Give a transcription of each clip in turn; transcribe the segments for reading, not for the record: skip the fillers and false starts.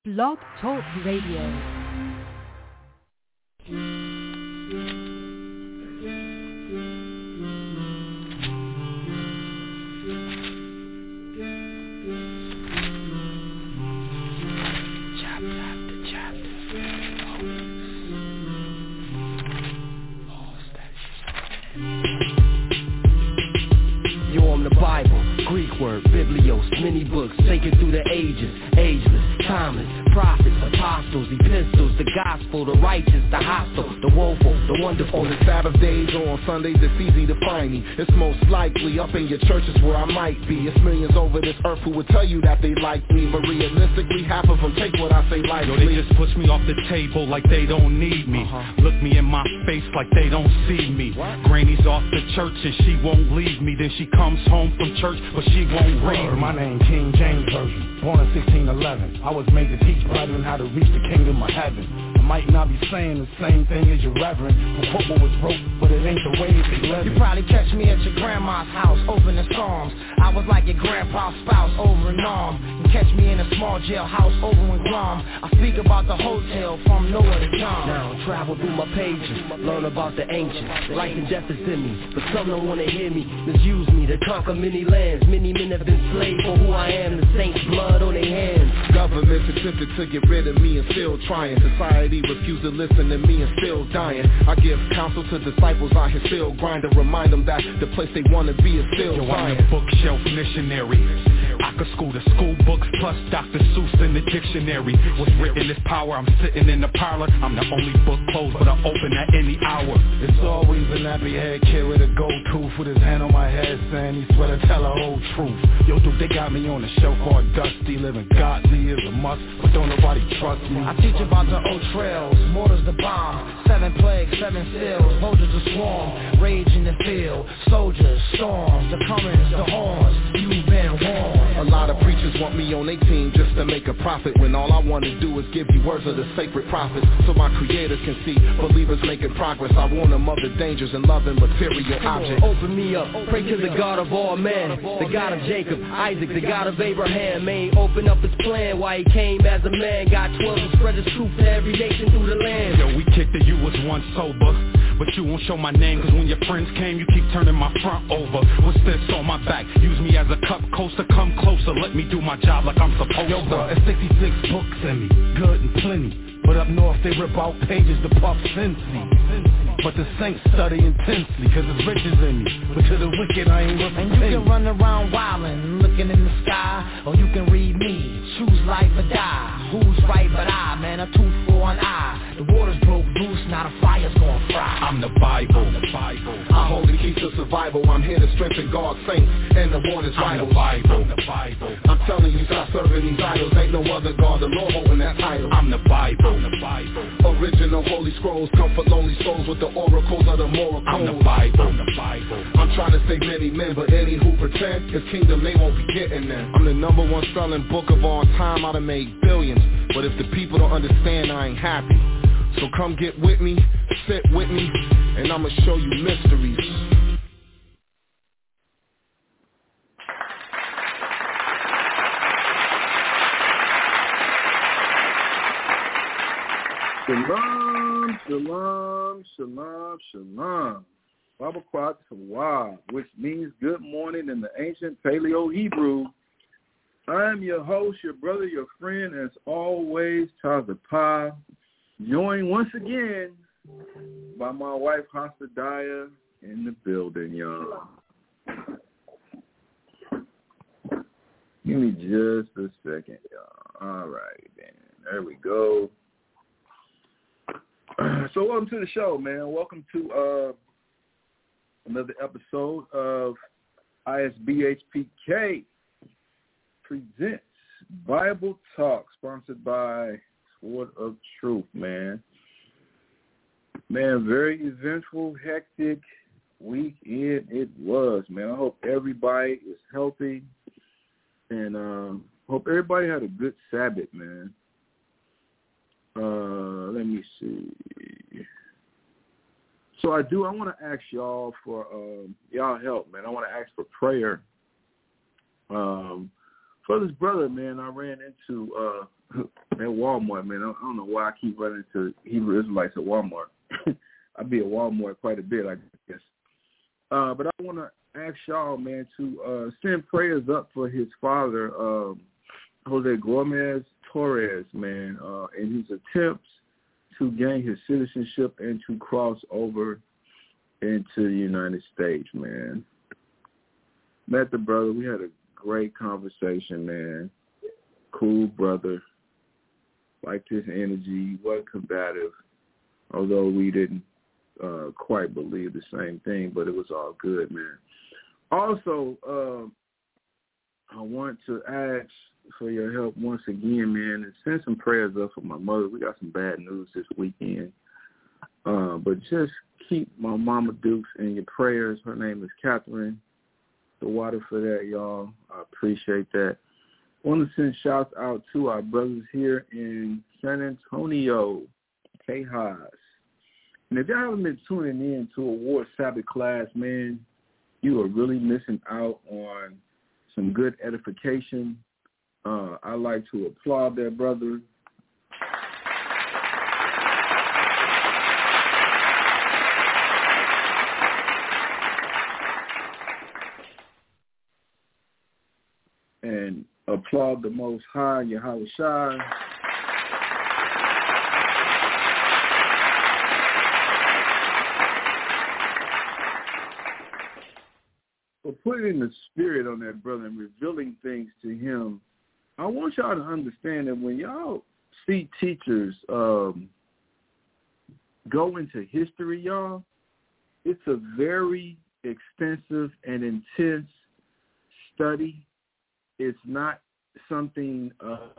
Blog Talk Radio. Many books taken through the ages, ageless, timeless, prophets, apostles, epistles, the gospel, the righteous, the hostile, the woeful, the wonderful. On the Sabbath days or on Sundays, it's easy to find me. It's most likely up in your churches where I might be. It's millions over this earth who would tell you that they like me, but realistically, half of them take what I say lightly. Yo, they just push me off the table like they don't need me. Look me in my face like they don't see me. Granny's off the church and she won't leave me. Then she comes home from church, but she won't read me. My name King James Version, born in 1611. I was made to teach brethren how to reach the kingdom of heaven. I might not be saying the same thing as your reverend, but football was broke, but it ain't the way they live. You probably catch me at your grandma's house, opening Psalms. I was like your grandpa's spouse, over and on. You catch me in a small jailhouse, over in Guam. I speak about the hotel from Noah to John. Now travel through my pages, learn about the ancients. Life and death is in me, but some don't wanna hear me. Misuse me to conquer many lands. Many men have been slaves for who I am. The saints' blood on their hands. Government attempted to get rid of me and still trying. Society refused to listen to me and still dying. I give counsel to disciples out here still grinding. Remind them that the place they wanna be is still science. I'm a bookshelf missionary. I could school the school books plus Dr. Seuss in the dictionary. What's written is power. I'm sitting in the parlor. I'm the only book closed, but I open at any hour. It's always a nappy head kid with a gold tooth, with his hand on my head saying he swear to tell the whole truth. Yo, dude, they got me on a show called Dusty. Living godly is a must, but don't nobody trust me. I teach about the old trails, mortars the bomb, 7 plagues, 7 seals, soldiers to swarm, rage in the field, soldiers, storms, the comings, the horns, you've been warned. A lot of preachers want me on their team just to make a profit, when all I want to do is give you words of the sacred prophets, so my creators can see believers making progress. I warn them of the dangers and loving material objects. Open me up, pray to the God of all men, the God of Jacob, Isaac, the God of Abraham. May open up his plan why he came as a man. Got 12 and spread his truth to every nation through the land. Yo, we kicked it, you was once sober, but you won't show my name, cause when your friends came, you keep turning my front over. What's this on my back? Use me as a cup coaster, come closer, let me do my job like I'm supposed to. Yo, bro, it's 66 books in me, good and plenty, but up north they rip out pages to puff Cincy. But the saints study intensely, cause there's riches in me, but to the wicked I ain't looking. And you can run around wildin', looking in the sky, or you can read me, choose life or die. Who's right but I, man, a tooth for an eye. The waters broke loose, now the fire's gonna fry. I'm the Bible. I hold the keys to survival. I'm here to strengthen God's saints and the waters vitals. I'm the Bible. I'm telling you, stop serving these idols. Ain't no other God, the Lord holding that title. I'm the Bible. Original holy scrolls, comfort lonely souls with the oracles of the moral codes. I'm the Bible. I'm trying to save many men, but any who pretend his kingdom, they won't be getting there. I'm the #1 selling book of all time. I done made billions, but if the people don't understand, I ain't happy. So come get with me, sit with me, and I'ma show you mysteries. Shalom, shalom, shalom, shalom. Baba Kwat Tawab, which means good morning in the ancient Paleo-Hebrew. I am your host, your brother, your friend, as always, Tazapah, joined once again by my wife, Hasadaya, in the building, y'all. Give me just a second, y'all. All right, then. There we go. So welcome to the show, man. Welcome to another episode of ISBHPK presents Bible Talk, sponsored by Sword of Truth, man. Man, very eventful, hectic weekend it was, man. I hope everybody is healthy, and hope everybody had a good Sabbath, man. Let me see. So I want to ask y'all for y'all help, man. I want to ask for prayer for this brother, man. I ran into at Walmart, man. I don't know why I keep running into Hebrew Israelites at Walmart. I be at Walmart quite a bit, I guess. But I want to ask y'all, man, to send prayers up for his father, Jose Gomez Torres, man, in his attempts to gain his citizenship and to cross over into the United States, man. Met the brother. We had a great conversation, man. Cool brother. Liked his energy. Wasn't combative, although we didn't quite believe the same thing, but it was all good, man. Also, I want to ask for your help once again, man, and send some prayers up for my mother. We got some bad news this weekend. But just keep my mama Dukes in your prayers. Her name is Catherine. The water for that, y'all. I appreciate that. I want to send shouts out to our brothers here in San Antonio, Tejas. And if y'all haven't been tuning in to Award Sabbath class, man, you are really missing out on some good edification. I like to applaud that brother. And applaud the Most High, Yahweh Shai. For putting the spirit on that brother and revealing things to him. I want y'all to understand that when y'all see teachers go into history, y'all, it's a very extensive and intense study. It's not something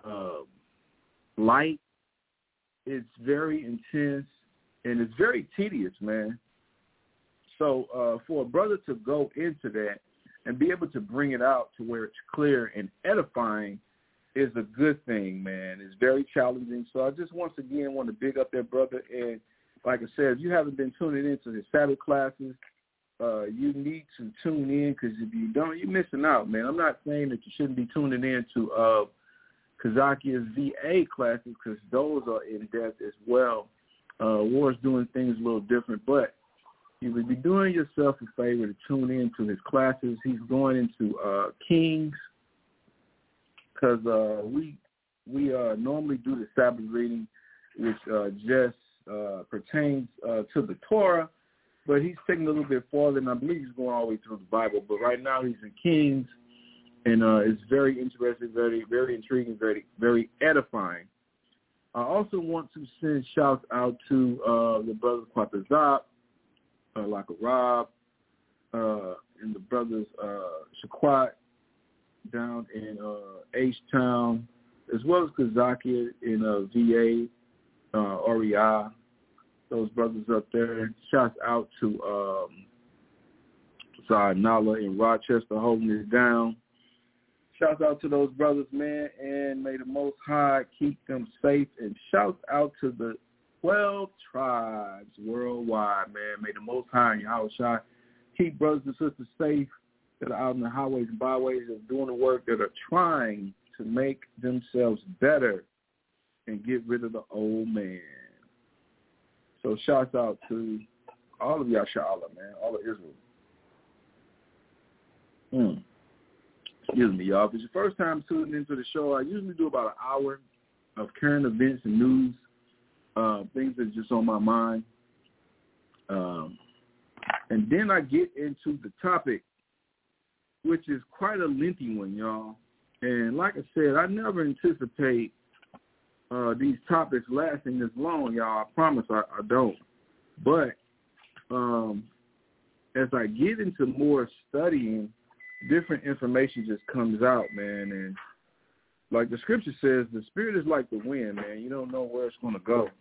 light. It's very intense, and it's very tedious, man. So for a brother to go into that and be able to bring it out to where it's clear and edifying is a good thing, man. It's very challenging. So I just once again want to big up that brother. And like I said, if you haven't been tuning into his Sabbath classes, you need to tune in, because if you don't, you're missing out, man. I'm not saying that you shouldn't be tuning in to Kazakia's VA classes, because those are in-depth as well. War's doing things a little different, but you would be doing yourself a favor to tune in to his classes. He's going into Kings, because we normally do the Sabbath reading, which just pertains to the Torah, but he's taking a little bit farther, and I believe he's going all the way through the Bible. But right now he's in Kings, and it's very interesting, very, very intriguing, very, very edifying. I also want to send shouts out to the brothers Quatazop, Laka Rob, and the brothers Shaquat down in H-Town, as well as Kazakia in VA, REI. Those brothers up there. Shouts out to Nala in Rochester holding it down. Shouts out to those brothers, man, and may the Most High keep them safe. And shouts out to the 12 tribes worldwide, man. May the Most High and Yahweh Shai keep brothers and sisters safe that are out in the highways and byways and doing the work, that are trying to make themselves better and get rid of the old man. So shouts out to all of Yashala, man, all of Israel. Excuse me, y'all. If it's your first time tuning into the show, I usually do about an hour of current events and news, things that are just on my mind. And then I get into the topic, which is quite a lengthy one, y'all. And like I said, I never anticipate these topics lasting this long, y'all. I promise I don't. But as I get into more studying, different information just comes out, man. And like the scripture says, the spirit is like the wind, man. You don't know where it's going to go.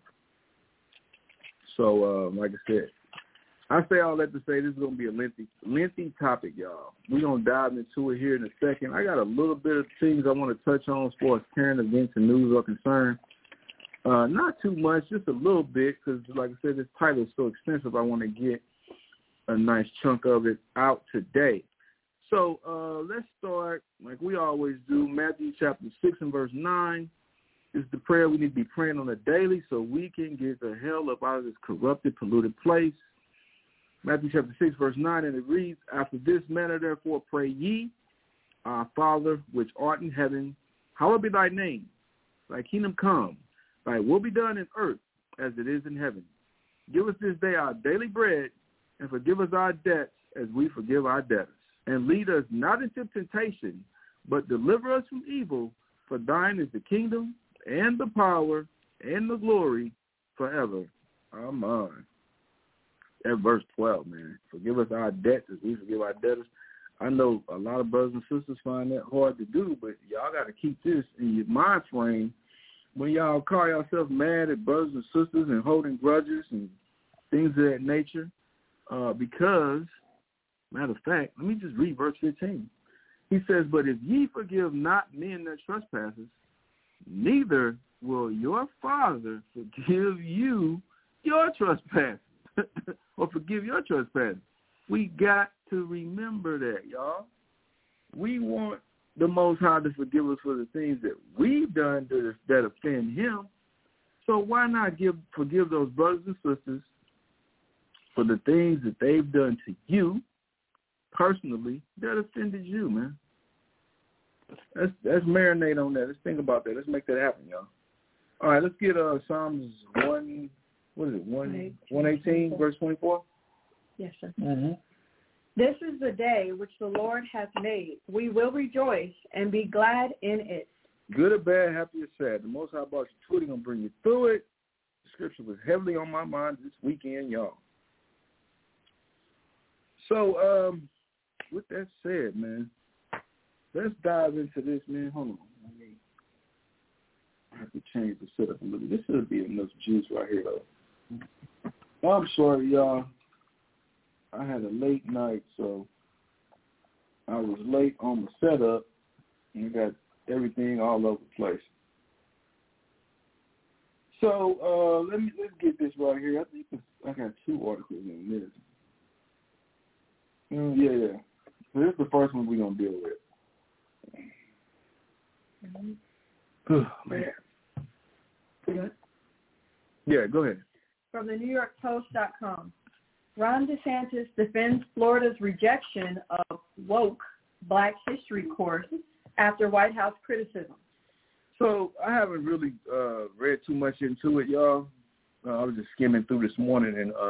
So, like I said, I say all that to say this is going to be a lengthy topic, y'all. We're going to dive into it here in a second. I got a little bit of things I want to touch on as far as current events and news are concerned. Not too much, just a little bit, because like I said, this title is so extensive, I want to get a nice chunk of it out today. So let's start, like we always do, Matthew chapter 6 and verse 9. It's the prayer we need to be praying on a daily so we can get the hell up out of this corrupted, polluted place. Matthew chapter 6, verse 9, and it reads, After this manner, therefore, pray ye, Our Father, which art in heaven, hallowed be thy name. Thy kingdom come. Thy will be done in earth as it is in heaven. Give us this day our daily bread, and forgive us our debts as we forgive our debtors. And lead us not into temptation, but deliver us from evil. For thine is the kingdom, and the power, and the glory forever. Amen. At verse 12, man. Forgive us our debts as we forgive our debtors. I know a lot of brothers and sisters find that hard to do, but y'all got to keep this in your mind frame when y'all call yourself mad at brothers and sisters and holding grudges and things of that nature. Because, matter of fact, let me just read verse 15. He says, But if ye forgive not men their trespasses, neither will your Father forgive you your trespasses, or forgive your trespasses. We got to remember that, y'all. We want the Most High to forgive us for the things that we've done that offend him. So why not forgive those brothers and sisters for the things that they've done to you personally that offended you, man? Let's marinate on that. Let's think about that. Let's make that happen, y'all. All right, let's get Psalms 118, verse 24? Yes, sir. Mm-hmm. This is the day which the Lord hath made. We will rejoice and be glad in it. Good or bad, happy or sad. The Most High brought you through it. He's going to bring you through it. The scripture was heavily on my mind this weekend, y'all. So, with that said, man, let's dive into this, man. Hold on. I have to change the setup a little bit. This should be enough juice right here, though. Well, I'm sorry, y'all. I had a late night, so I was late on the setup, and I got everything all over the place. So let's get this right here. I think I got 2 articles in this. Yeah. So this is the first one we're gonna deal with. Oh, man. Yeah, go ahead. From the NewYorkPost.com. Ron DeSantis defends Florida's rejection of woke Black History course after White House criticism. So I haven't really read too much into it, y'all. I was just skimming through this morning and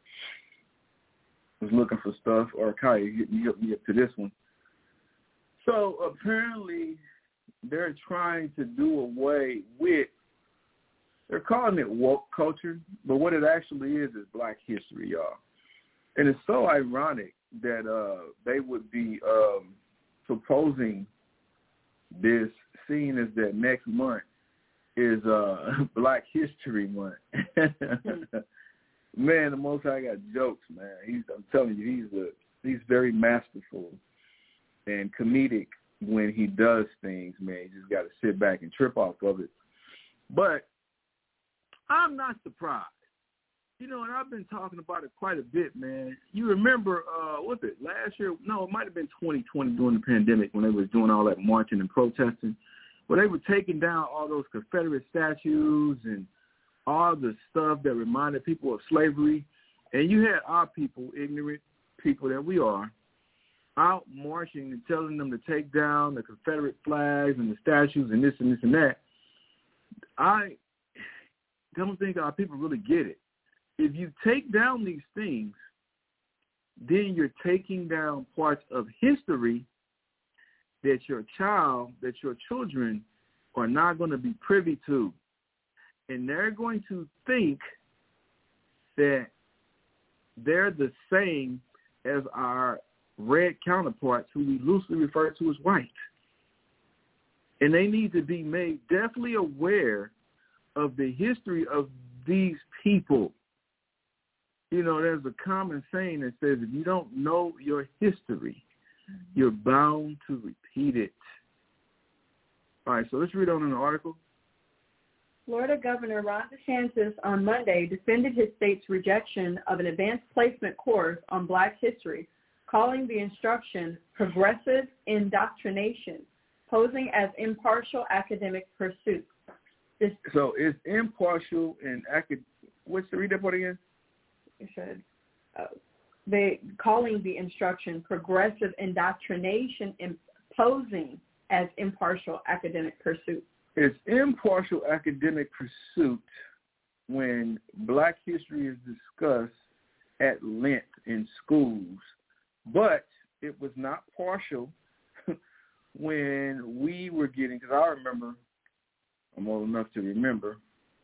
was looking for stuff. Or Kaya hit me up to this one. So apparently they're trying to do away with, they're calling it woke culture, but what it actually is Black history, y'all. And it's so ironic that they would be proposing this, seeing as that next month is Black History Month. Man, the Most High got jokes, man. I'm telling you, he's very masterful and comedic when he does things, man. You just got to sit back and trip off of it. But I'm not surprised. You know, and I've been talking about it quite a bit, man. You remember, was it last year? No, it might have been 2020 during the pandemic when they was doing all that marching and protesting, where they were taking down all those Confederate statues and all the stuff that reminded people of slavery. And you had our people, ignorant people that we are, out marching and telling them to take down the Confederate flags and the statues and this and this and that. I don't think our people really get it. If you take down these things, then you're taking down parts of history that your children are not going to be privy to. And they're going to think that they're the same as our red counterparts who we loosely refer to as white. And they need to be made definitely aware of the history of these people. You know, there's a common saying that says if you don't know your history, you're bound to repeat it. All right, so let's read on an article. Florida Governor Ron DeSantis on Monday defended his state's rejection of an advanced placement course on Black history, calling the instruction progressive indoctrination, posing as impartial academic pursuit. So it's impartial and what's the read that part again? It said they calling the instruction progressive indoctrination, posing as impartial academic pursuit. It's impartial academic pursuit when Black history is discussed at length in schools, but it was not partial when we were getting, because I remember, I'm old enough to remember,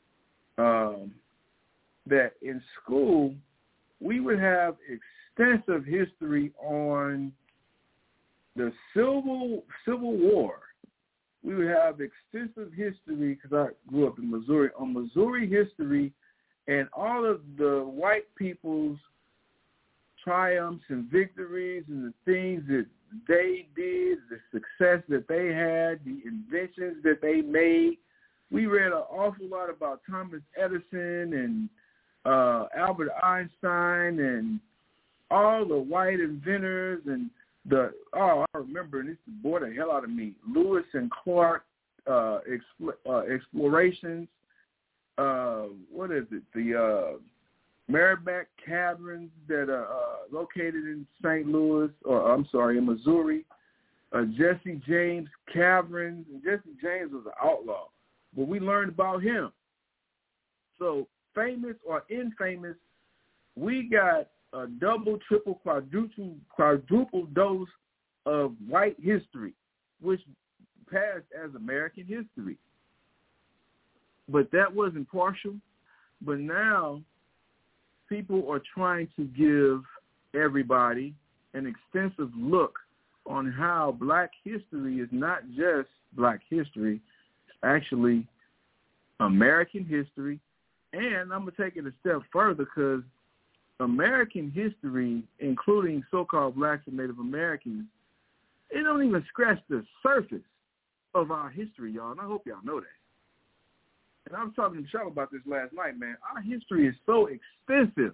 that in school we would have extensive history on the Civil War. We would have extensive history, because I grew up in Missouri, on Missouri history and all of the white people's triumphs and victories and the things that they did, the success that they had, the inventions that they made. We read an awful lot about Thomas Edison and Albert Einstein and all the white inventors and I remember, and this bored the hell out of me, Lewis and Clark explorations. What is it? The Merrimack Caverns that are located in St. Louis, in Missouri. Jesse James Caverns. And Jesse James was an outlaw, but we learned about him. So famous or infamous, we got a double, triple, quadruple dose of white history, which passed as American history. But that wasn't partial. But now people are trying to give everybody an extensive look on how Black history is not just Black history, it's actually American history. And I'm going to take it a step further, because American history, including so-called Blacks and Native Americans, it don't even scratch the surface of our history, y'all, and I hope y'all know that. And I was talking to Michelle about this last night, man. Our history is so extensive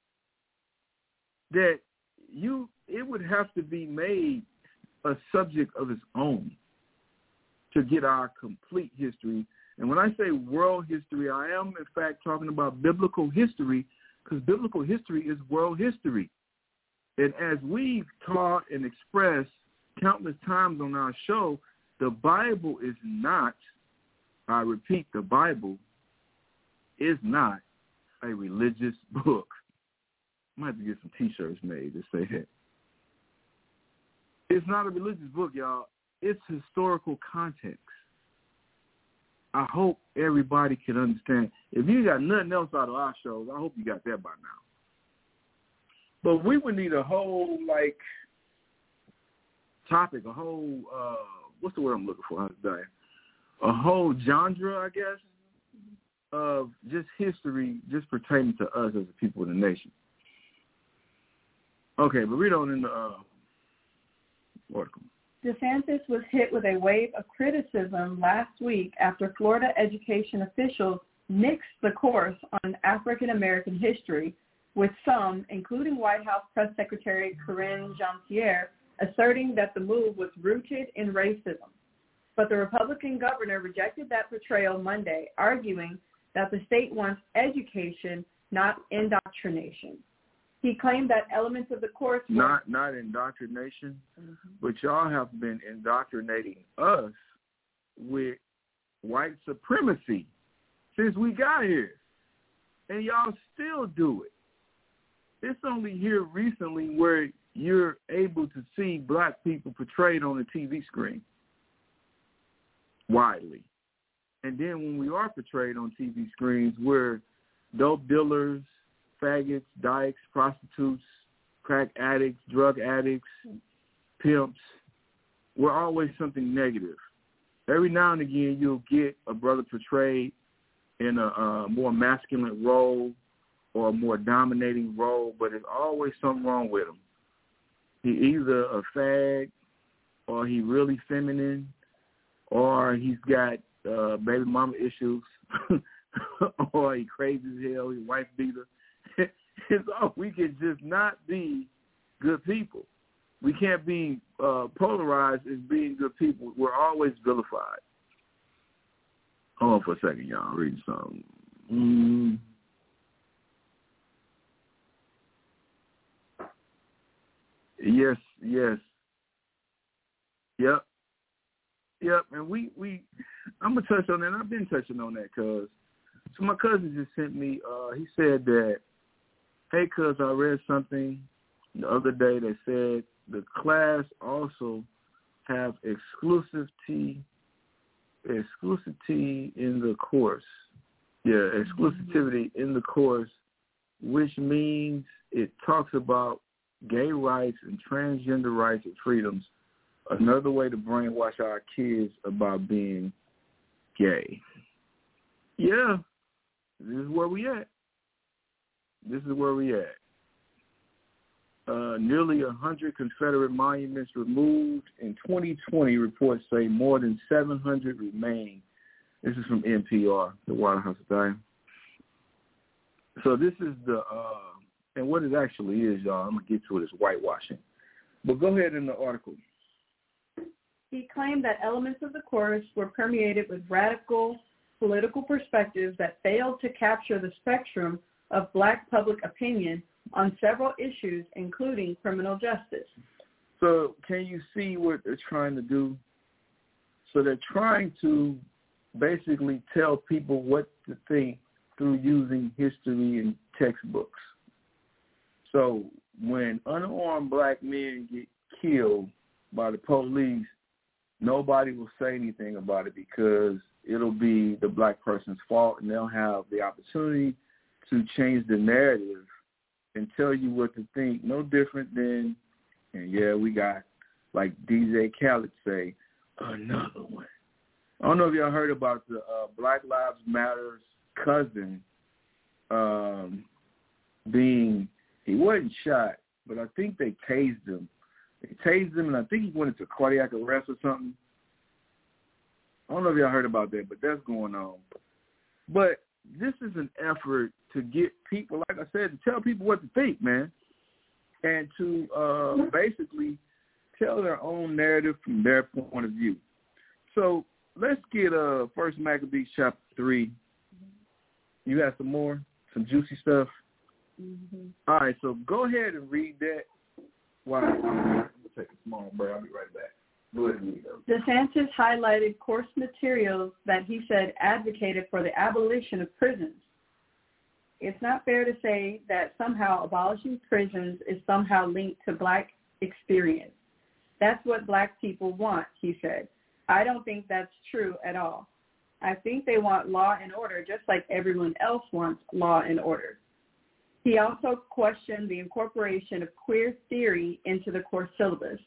that it would have to be made a subject of its own to get our complete history. And when I say world history, I am, in fact, talking about biblical history, because biblical history is world history. And as we've taught and expressed countless times on our show, the Bible is not, I repeat, the Bible is not a religious book. I might have to get some T-shirts made to say that. It's not a religious book, y'all. It's historical context. I hope everybody can understand. If you got nothing else out of our shows, I hope you got that by now. But we would need a whole, topic, a whole, what's the word I'm looking for? A whole genre, I guess, of just history just pertaining to us as a people in the nation. Okay, but read on in the article. DeSantis was hit with a wave of criticism last week after Florida education officials nixed the course on African American history, with some, including White House Press Secretary Karine Jean-Pierre, asserting that the move was rooted in racism. But the Republican governor rejected that portrayal Monday, arguing that the state wants education, not indoctrination. He claimed that elements of the course were not indoctrination, but y'all have been indoctrinating us with white supremacy since we got here, and y'all still do it. It's only here recently where you're able to see Black people portrayed on the TV screen widely. And then when we are portrayed on TV screens, we're dope dealers, faggots, dykes, prostitutes, crack addicts, drug addicts, pimps. We're always something negative. Every now and again, you'll get a brother portrayed in a more masculine role or a more dominating role, but there's always something wrong with him. He either a fag, or he really feminine, or he's got baby mama issues, or he crazy as hell, he's wife beater. We can just not be good people. We can't be polarized as being good people. We're always vilified. Hold on for a second, y'all. I'm reading something. Yes. Yep. And we I'm gonna touch on that. I've been touching on that, cause so my cousin just sent me. He said that, hey, cuz I read something the other day that said the class also have exclusivity in the course. Yeah, exclusivity in the course, which means it talks about gay rights and transgender rights and freedoms. Another way to brainwash our kids about being gay. Yeah, this is where we at. Nearly 100 Confederate monuments removed in 2020. Reports say more than 700 remain. This is from NPR, the White House Diary. So this is and what it actually is, y'all, I'm going to get to it, is whitewashing. But go ahead in the article. He claimed that elements of the course were permeated with radical political perspectives that failed to capture the spectrum of black public opinion on several issues, including criminal justice. So can you see what they're trying to do? So they're trying to basically tell people what to think through using history and textbooks. So when unarmed black men get killed by the police, nobody will say anything about it because it'll be the black person's fault, and they'll have the opportunity to change the narrative and tell you what to think. No different than, and yeah, we got, like DJ Khaled say, another one. I don't know if y'all heard about the Black Lives Matter's cousin he wasn't shot, but I think they tased him. And I think he went into cardiac arrest or something. I don't know if y'all heard about that, but that's going on. But this is an effort to get people, like I said, to tell people what to think, man, and to basically tell their own narrative from their point of view. So let's get 1 Maccabees chapter 3. You have some more, some juicy stuff? Mm-hmm. All right, so go ahead and read that. Wow. I'm going to take a small break. I'll be right back. Go ahead and read that. DeSantis highlighted course materials that he said advocated for the abolition of prisons. It's not fair to say that somehow abolishing prisons is somehow linked to black experience. That's what black people want, he said. I don't think that's true at all. I think they want law and order just like everyone else wants law and order. He also questioned the incorporation of queer theory into the course syllabus.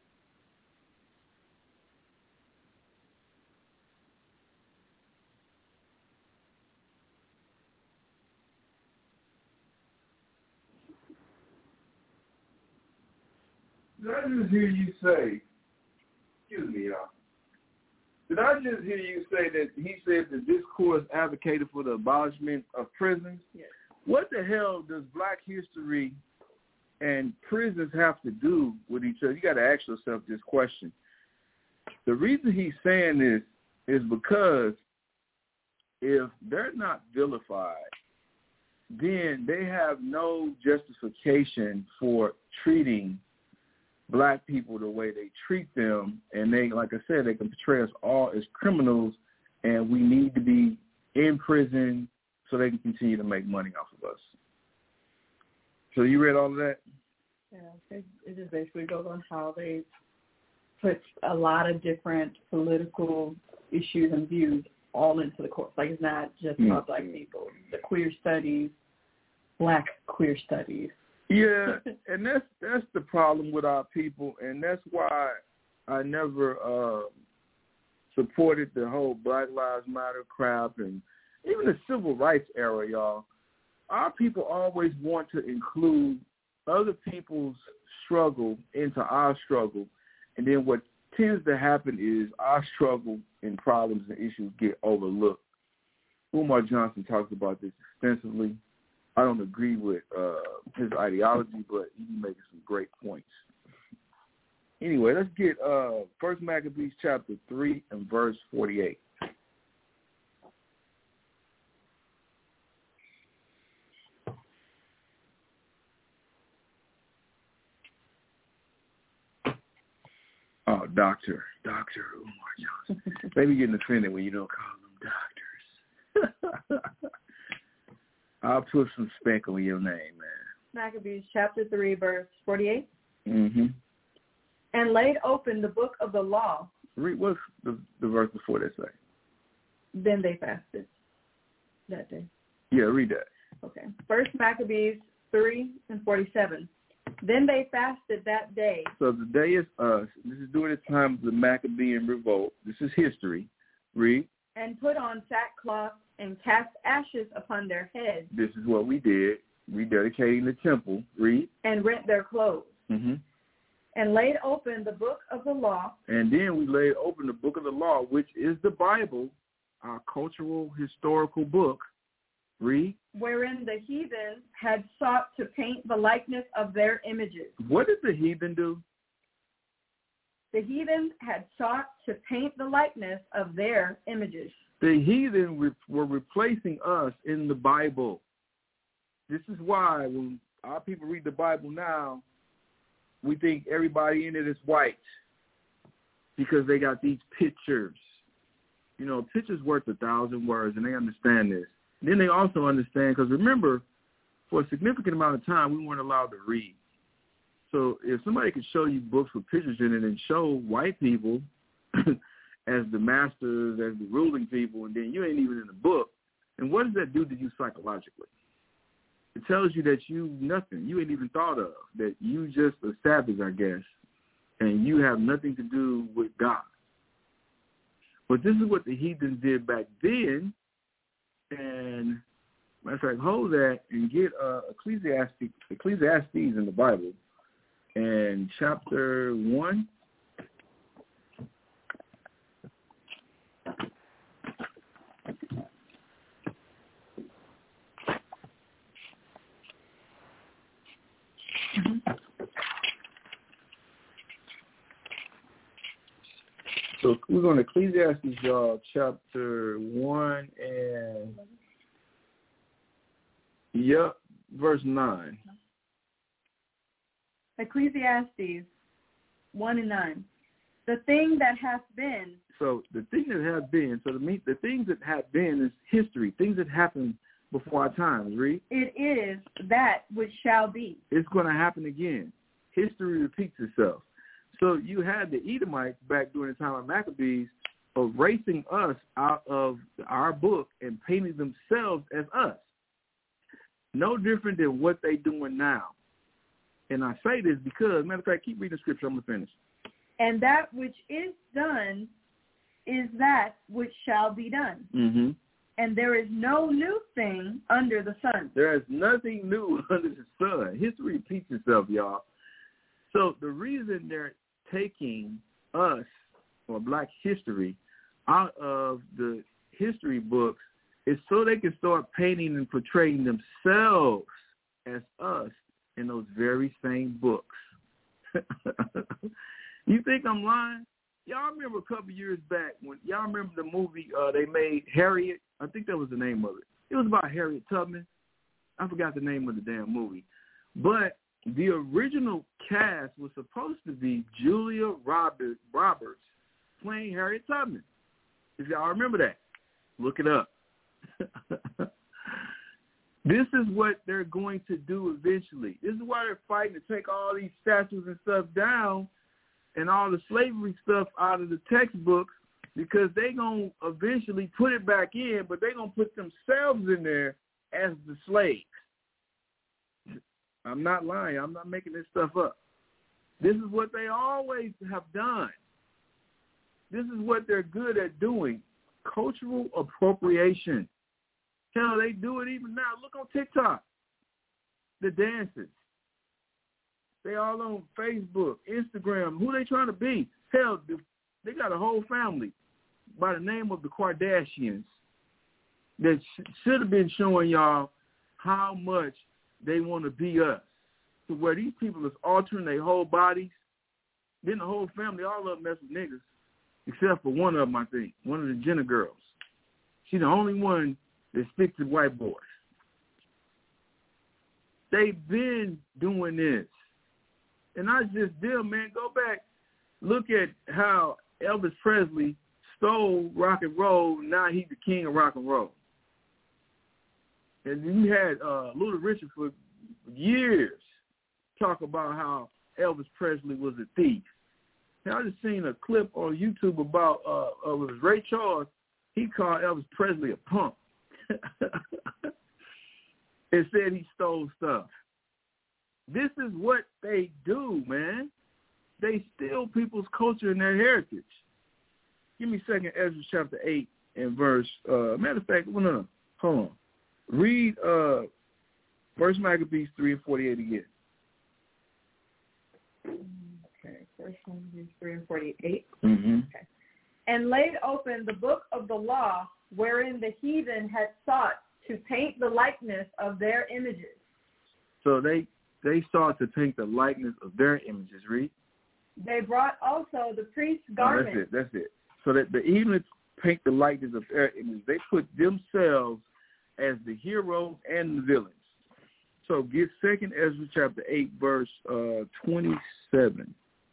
Did I just hear you say, excuse me, y'all. Did I just hear you say that he said that this course advocated for the abolishment of prisons? Yes. What the hell does black history and prisons have to do with each other? You got to ask yourself this question. The reason he's saying this is because if they're not vilified, then they have no justification for treating black people the way they treat them, and they, like I said, they can portray us all as criminals, and we need to be in prison so they can continue to make money off of us. So you read all of that? Yeah, it just basically goes on how they put a lot of different political issues and views all into the course. Like, it's not just about black people. The queer studies, black queer studies. Yeah, and that's the problem with our people, and that's why I never supported the whole Black Lives Matter crap and even the civil rights era, y'all. Our people always want to include other people's struggle into our struggle, and then what tends to happen is our struggle and problems and issues get overlooked. Umar Johnson talks about this extensively. I don't agree with his ideology, but he's making some great points. Anyway, let's get 1 Maccabees chapter 3 and verse 48. Dr. Umar Johnson. They be getting offended when you don't call them doctors. I'll put some speck on your name, man. Maccabees chapter 3, verse 48. Mm-hmm. And laid open the book of the law. Read what's the verse before that say? Then they fasted that day. Yeah, read that. Okay. First Maccabees 3 and 47. Then they fasted that day. So the day is us. This is during the time of the Maccabean revolt. This is history. Read. And put on sackcloth and cast ashes upon their heads. This is what we did. Rededicating the temple. Read. And rent their clothes. Mm-hmm. And laid open the book of the law. And then we laid open the book of the law, which is the Bible, our cultural, historical book. Read. Wherein the heathen had sought to paint the likeness of their images. What did the heathen do? The heathen had sought to paint the likeness of their images. The heathen were replacing us in the Bible. This is why when our people read the Bible now, we think everybody in it is white because they got these pictures. You know, pictures worth 1,000 words, and they understand this. And then they also understand, because remember, for a significant amount of time, we weren't allowed to read. So if somebody could show you books with pictures in it and show white people as the masters, as the ruling people, and then you ain't even in the book, and what does that do to you psychologically? It tells you that you nothing, you ain't even thought of, that you just a savage, I guess, and you have nothing to do with God. But this is what the heathens did back then, and matter of fact, hold that and get Ecclesiastes in the Bible, and chapter 1. So we're going to Ecclesiastes, y'all, chapter 1 and, verse 9. Ecclesiastes 1 and 9. The thing that hath been. So the thing that has been, the things that have been is history, things that happened before our times, read. It is that which shall be. It's going to happen again. History repeats itself. So you had the Edomites back during the time of Maccabees erasing us out of our book and painting themselves as us. No different than what they're doing now. And I say this because, matter of fact, keep reading the scripture. I'm going to finish. And that which is done is that which shall be done. Mm-hmm. And there is no new thing under the sun. There is nothing new under the sun. History repeats itself, y'all. So the reason they're taking us, or black history, out of the history books is so they can start painting and portraying themselves as us in those very same books. You think I'm lying? Y'all remember a couple years back when y'all remember the movie they made, Harriet? I think that was the name of it. It was about Harriet Tubman. I forgot the name of the damn movie. But the original cast was supposed to be Julia Roberts playing Harriet Tubman. If y'all remember that, look it up. This is what they're going to do eventually. This is why they're fighting to take all these statues and stuff down and all the slavery stuff out of the textbooks, because they're going to eventually put it back in, but they're going to put themselves in there as the slaves. I'm not lying. I'm not making this stuff up. This is what they always have done. This is what they're good at doing, cultural appropriation. Hell, they do it even now. Look on TikTok, the dances. They all on Facebook, Instagram. Who they trying to be? Hell, they got a whole family by the name of the Kardashians that should have been showing y'all how much they want to be us, to where these people is altering their whole bodies. Then the whole family, all of them mess with niggas, except for one of them, I think, one of the Jenner girls. She's the only one that sticks to white boys. They've been doing this. And not just them, man. Go back look at how Elvis Presley stole rock and roll. Now he's the king of rock and roll. And you had Little Richard for years talk about how Elvis Presley was a thief. Now, I just seen a clip on YouTube about it was Ray Charles. He called Elvis Presley a punk. And said he stole stuff. This is what they do, man. They steal people's culture and their heritage. Give me 2nd Ezra chapter 8 and verse, matter of fact, no, hold on. Read 1 Maccabees 3 and 48 again. Okay, 1 Maccabees 3 and 48. Mm-hmm. Okay. And laid open the book of the law, wherein the heathen had sought to paint the likeness of their images. So they sought to paint the likeness of their images. Read. They brought also the priest's garment. Oh, that's it. So that the heathen paint the likeness of their images. They put themselves as the heroes and the villains. So get 2nd Ezra chapter 8, verse 27.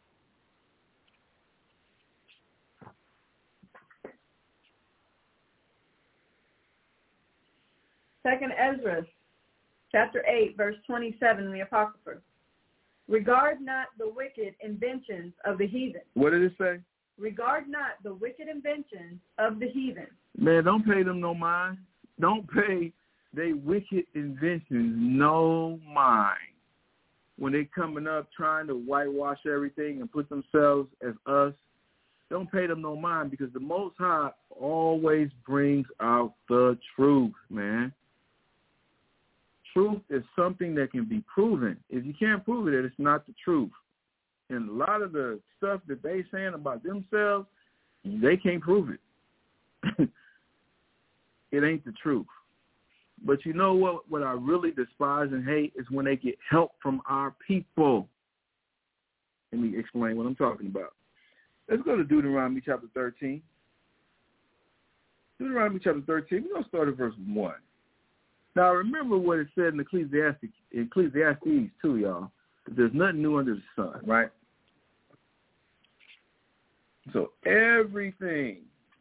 Second Ezra, chapter 8, verse 27 in the Apocrypha. Regard not the wicked inventions of the heathen. What did it say? Regard not the wicked inventions of the heathen. Man, don't pay them no mind. Don't pay they wicked inventions no mind. When they coming up trying to whitewash everything and put themselves as us, don't pay them no mind, because the Most High always brings out the truth, man. Truth is something that can be proven. If you can't prove it, it's not the truth. And a lot of the stuff that they saying about themselves, they can't prove it. It ain't the truth. But you know what I really despise and hate is when they get help from our people. Let me explain what I'm talking about. Let's go to Deuteronomy chapter 13. Deuteronomy chapter 13, we're going to start at verse 1. Now, remember what it said in Ecclesiastes too, y'all, that there's nothing new under the sun, right? So everything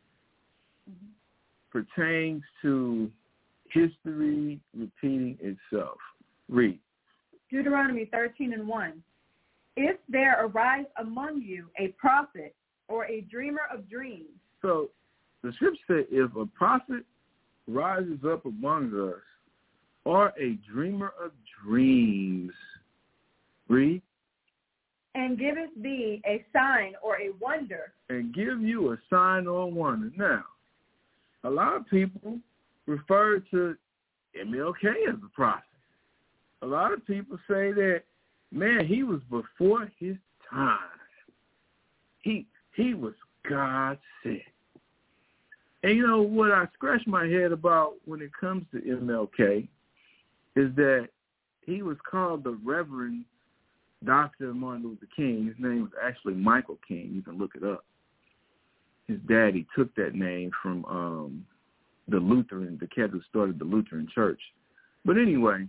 pertains to history repeating itself. Read. Deuteronomy 13 and 1. If there arise among you a prophet or a dreamer of dreams. So the scripture said if a prophet rises up among us or a dreamer of dreams. Read. And giveth thee a sign or a wonder. And give you a sign or a wonder. Now, a lot of people refer to MLK as a prophet. A lot of people say that, man, he was before his time. He was God sent. And you know what I scratch my head about when it comes to MLK is that he was called the Reverend Dr. Martin Luther King. His name was actually Michael King. You can look it up. His daddy took that name from the cat who started the Lutheran Church. But anyway,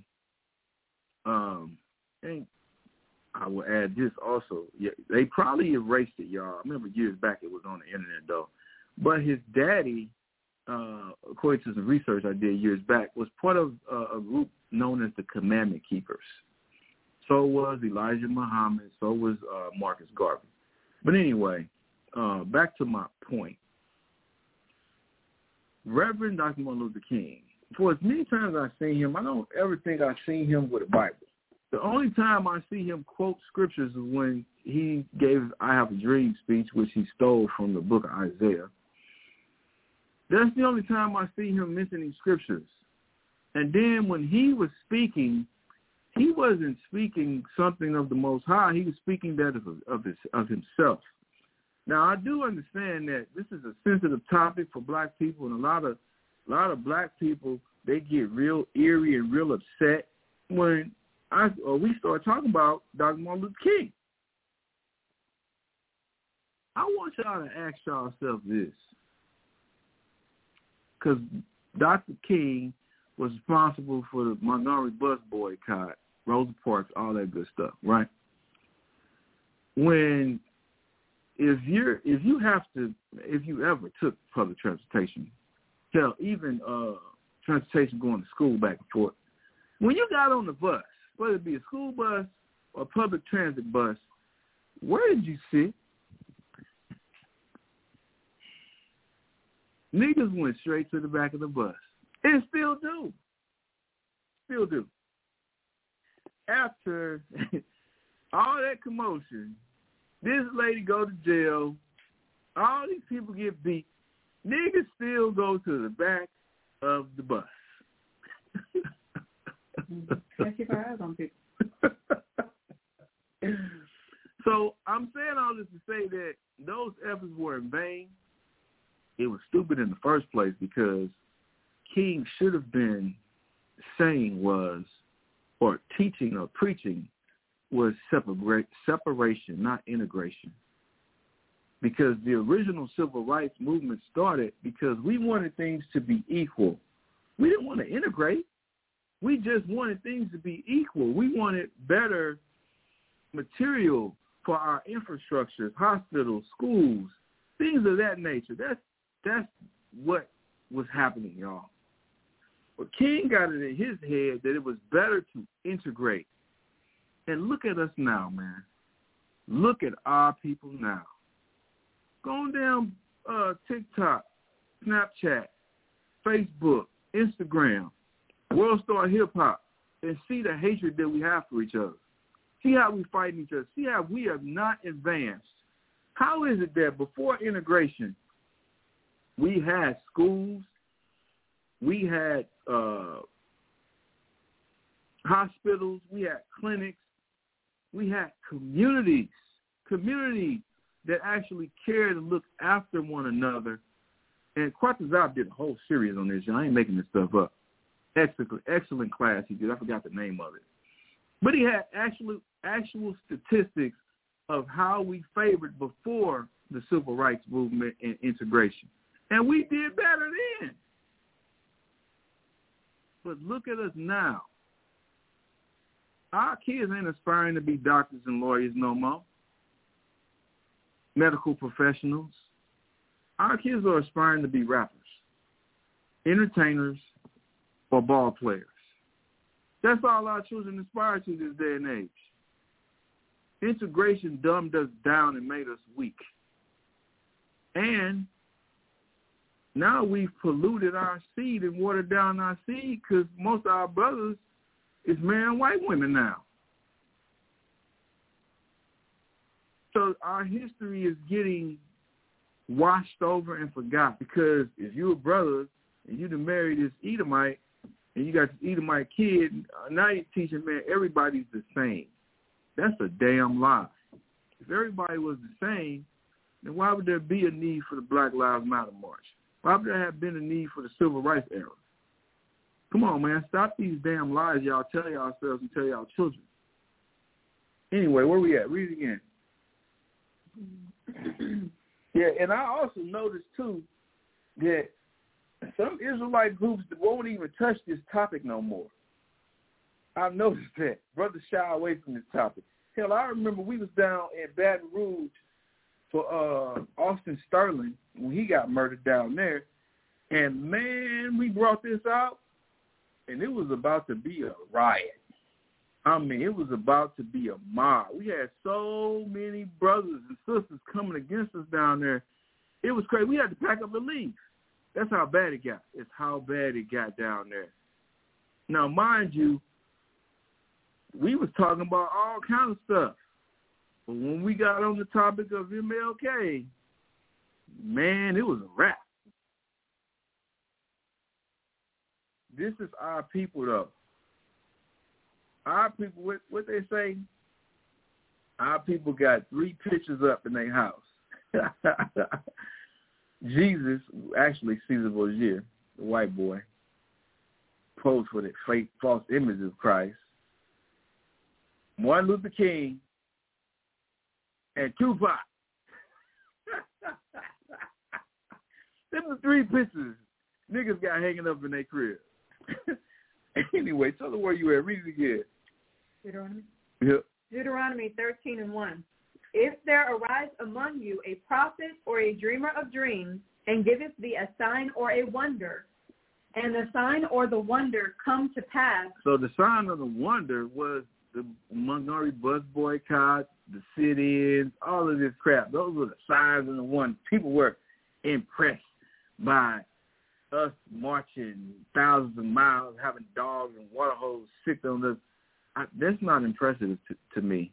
and I will add this also. Yeah, they probably erased it, y'all. I remember years back it was on the internet, though. But his daddy, according to some research I did years back, was part of a group known as the Commandment Keepers. So was Elijah Muhammad. So was Marcus Garvey. But anyway, back to my point. Reverend Dr. Martin Luther King, for as many times I've seen him, I don't ever think I've seen him with a Bible. The only time I see him quote scriptures is when he gave I Have a Dream speech, which he stole from the book of Isaiah. That's the only time I see him mentioning scriptures. And then when he was speaking, he wasn't speaking something of the Most High. He was speaking that of himself. Now, I do understand that this is a sensitive topic for black people, and a lot of black people, they get real eerie and real upset when we start talking about Dr. Martin Luther King. I want y'all to ask yourself this, because Dr. King was responsible for the Montgomery bus boycott, Rosa Parks, all that good stuff, right? When if you ever took public transportation, hell, even transportation going to school back and forth, when you got on the bus, whether it be a school bus or a public transit bus, where did you sit? Niggas went straight to the back of the bus. And still do. Still do. After all that commotion, this lady go to jail, all these people get beat, niggas still go to the back of the bus. Can't keep our eyes on people. So I'm saying all this to say that those efforts were in vain. It was stupid in the first place because King should have been saying was, or teaching or preaching was separation, not integration. Because the original civil rights movement started because we wanted things to be equal. We didn't want to integrate. We just wanted things to be equal. We wanted better material for our infrastructures, hospitals, schools, things of that nature. That's what was happening, y'all. But King got it in his head that it was better to integrate. And look at us now, man. Look at our people now. Go on down TikTok, Snapchat, Facebook, Instagram, World Star Hip Hop, and see the hatred that we have for each other. See how we fight each other. See how we have not advanced. How is it that before integration, we had schools, we had hospitals, we had clinics, we had communities that actually cared and looked after one another. And Quatazab did a whole series on this. I ain't making this stuff up. Excellent class he did. I forgot the name of it. But he had actual statistics of how we favored before the civil rights movement and integration. And we did better then. But look at us now. Our kids ain't aspiring to be doctors and lawyers no more. Medical professionals. Our kids are aspiring to be rappers, entertainers, or ball players. That's all our children aspire to this day and age. Integration dumbed us down and made us weak. And now we've polluted our seed and watered down our seed because most of our brothers is marrying white women now. So our history is getting washed over and forgot because if you're a brother and you done married this Edomite and you got this Edomite kid, now you're teaching, man, everybody's the same. That's a damn lie. If everybody was the same, then why would there be a need for the Black Lives Matter March? Why would there have been a need for the Civil Rights era? Come on, man. Stop these damn lies y'all tell yourselves and tell y'all children. Anyway, where we at? Read it again. Yeah, and I also noticed, too, that some Israelite groups won't even touch this topic no more. I've noticed that. Brothers shy away from this topic. Hell, I remember we was down in Baton Rouge for Austin Sterling when he got murdered down there. And, man, we brought this out, and it was about to be a riot. I mean, it was about to be a mob. We had so many brothers and sisters coming against us down there. It was crazy. We had to pack up and leave. That's how bad it got. It's how bad it got down there. Now, mind you, we was talking about all kinds of stuff. But when we got on the topic of MLK, man, it was a wrap. This is our people, though. Our people, what they say, our people got 3 pictures up in their house. Jesus, actually Caesar Borgia, the white boy, posed for the fake false image of Christ. Martin Luther King and Tupac. Them the 3 pictures niggas got hanging up in their crib. Anyway, tell them where you at. Read it again. Deuteronomy? Yep. Deuteronomy 13:1. if there arise among you a prophet or a dreamer of dreams, and giveth thee a sign or a wonder, and the sign or the wonder come to pass. So the sign or the wonder was the Montgomery bus boycott, the sit-ins, all of this crap. Those were the signs and the wonders. People were impressed by us marching thousands of miles, having dogs and water hoses sick on us. That's not impressive to me.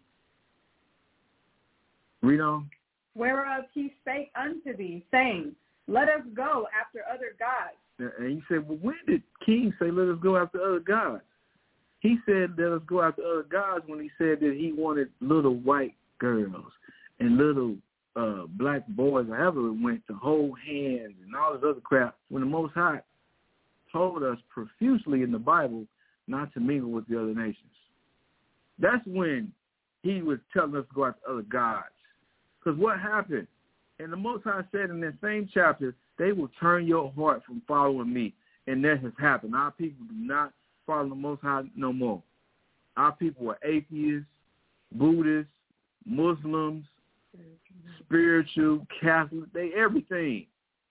Read on. Whereof he spake unto thee, saying, let us go after other gods. And he said, well, when did King say, let us go after other gods? He said, let us go after other gods when he said that he wanted little white girls and little black boys, however it went, to hold hands and all this other crap, when the Most High told us profusely in the Bible not to mingle with the other nations. That's when he was telling us to go after other gods. Because what happened? And the Most High said in that same chapter, they will turn your heart from following me. And that has happened. Our people do not follow the Most High no more. Our people are atheists, Buddhists, Muslims, spiritual, Catholic, they everything.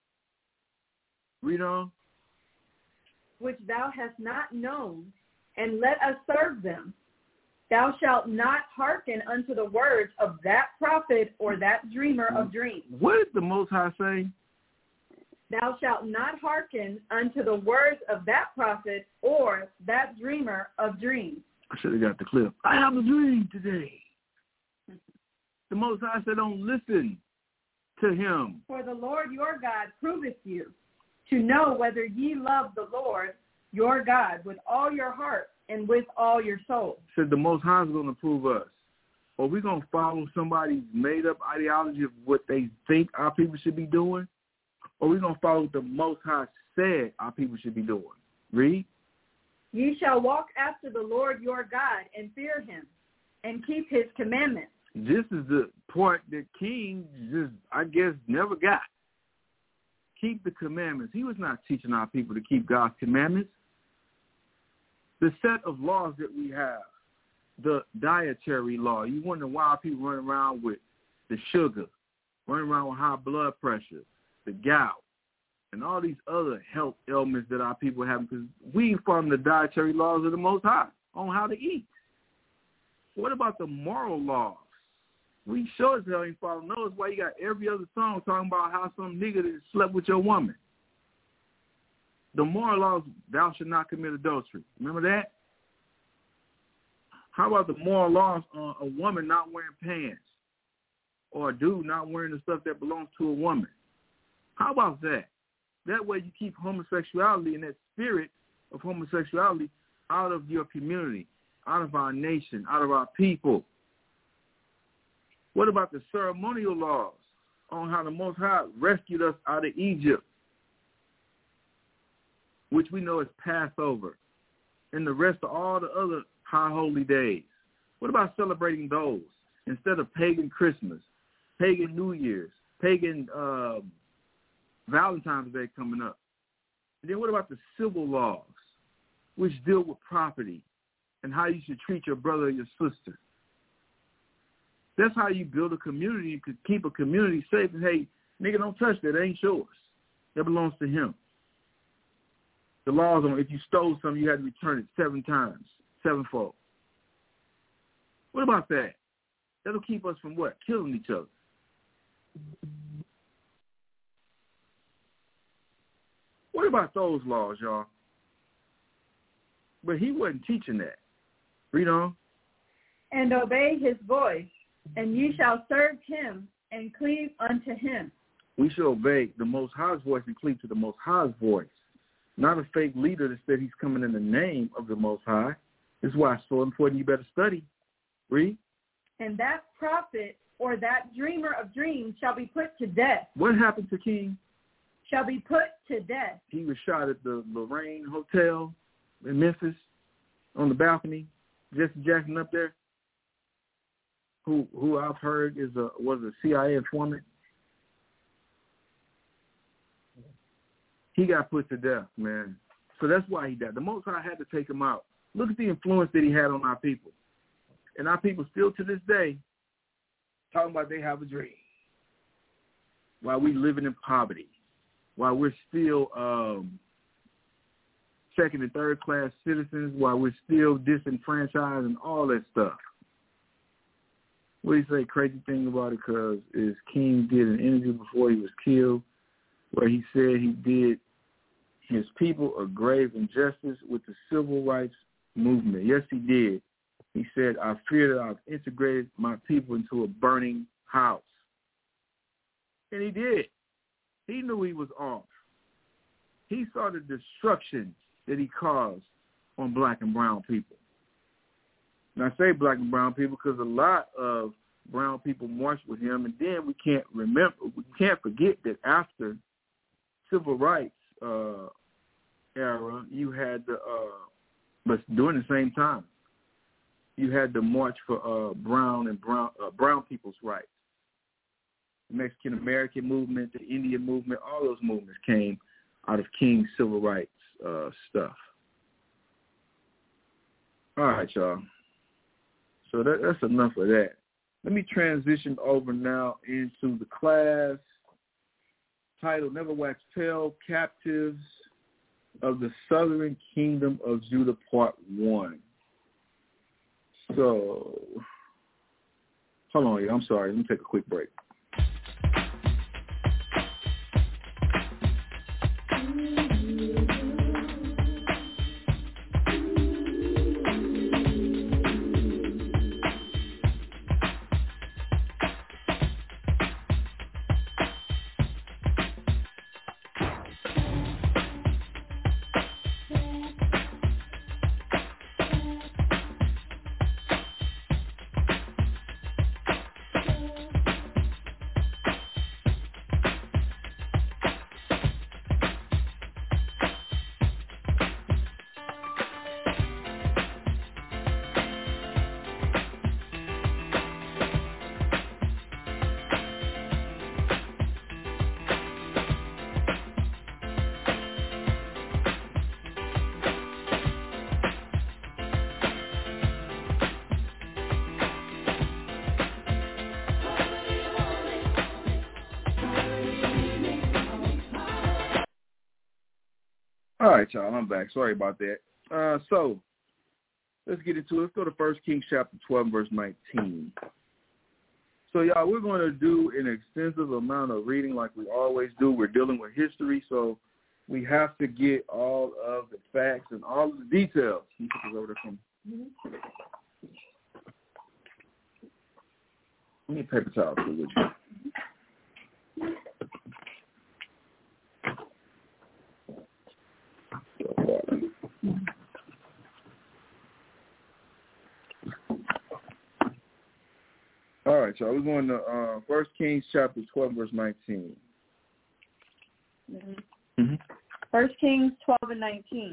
Read on. Which thou hast not known, and let us serve them. Thou shalt not hearken unto the words of that prophet or that dreamer of dreams. What did the Most High say? Thou shalt not hearken unto the words of that prophet or that dreamer of dreams. I should have got the clip. I have a dream today. The Most High said, don't listen to him. For the Lord your God proveth you, to know whether ye love the Lord your God with all your heart and with all your soul. Said the Most High is going to prove us. Or we're going to follow somebody's made-up ideology of what they think our people should be doing, or we're going to follow what the Most High said our people should be doing. Read. Ye shall walk after the Lord your God and fear him and keep his commandments. This is the part that King just, I guess, never got. Keep the commandments. He was not teaching our people to keep God's commandments. The set of laws that we have, the dietary law, you wonder why our people run around with the sugar, running around with high blood pressure, the gout, and all these other health ailments that our people have, because we follow the dietary laws of the Most High on how to eat. What about the moral laws? We sure as hell ain't following those. Why you got every other song talking about how some nigga that slept with your woman. The moral laws, thou shalt not commit adultery. Remember that? How about the moral laws on a woman not wearing pants or a dude not wearing the stuff that belongs to a woman? How about that? That way you keep homosexuality and that spirit of homosexuality out of your community, out of our nation, out of our people. What about the ceremonial laws on how the Most High rescued us out of Egypt, which we know is Passover, and the rest of all the other high holy days? What about celebrating those instead of pagan Christmas, pagan New Year's, pagan Valentine's Day coming up? And then what about the civil laws, which deal with property and how you should treat your brother or your sister? That's how you build a community. You could keep a community safe. And, hey, nigga, don't touch that. It ain't yours. That belongs to him. The laws on if you stole something, you had to return it 7 times, 7-fold. What about that? That'll keep us from what? Killing each other. What about those laws, y'all? But he wasn't teaching that. Read on. And obey his voice, and ye shall serve him and cleave unto him. We shall obey the Most High's voice and cleave to the Most High's voice. Not a fake leader that said he's coming in the name of the Most High. This is why it's so important you better study. Read. And that prophet or that dreamer of dreams shall be put to death. What happened to King? Shall be put to death. He was shot at the Lorraine Hotel in Memphis on the balcony. Jesse Jackson up there, who I've heard was a CIA informant. He got put to death, man. So that's why he died. The Most High had to take him out. Look at the influence that he had on our people. And our people still to this day talking about they have a dream. While we living in poverty, while we're still second and third class citizens, while we're still disenfranchised and all that stuff. What do you say? Crazy thing about it, because is King did an interview before he was killed where he said he did his people a grave injustice with the civil rights movement. Yes, he did. He said, I fear that I've integrated my people into a burning house. And he did. He knew he was off. He saw the destruction that he caused on black and brown people. And I say black and brown people because a lot of brown people marched with him, and then we can't forget that after civil rights era, you had but during the same time, you had the march for brown people's rights. The Mexican American movement, the Indian movement, all those movements came out of King's civil rights stuff. All right, y'all. So that's enough of that. Let me transition over now into the class titled Never Wax Pale, Captives of the Southern Kingdom of Judah, Part 1. So, hold on, I'm sorry. Let me take a quick break. All right, y'all, I'm back. Sorry about that. So let's get into it. Let's go to 1 Kings chapter 12, verse 19. So, y'all, we're going to do an extensive amount of reading like we always do. We're dealing with history, so we have to get all of the facts and all of the details. Let me put this over there for me. Let me paper towel for you. All right, y'all. We're going to 1 Kings chapter 12, verse 19. 1 Kings 12 and 19.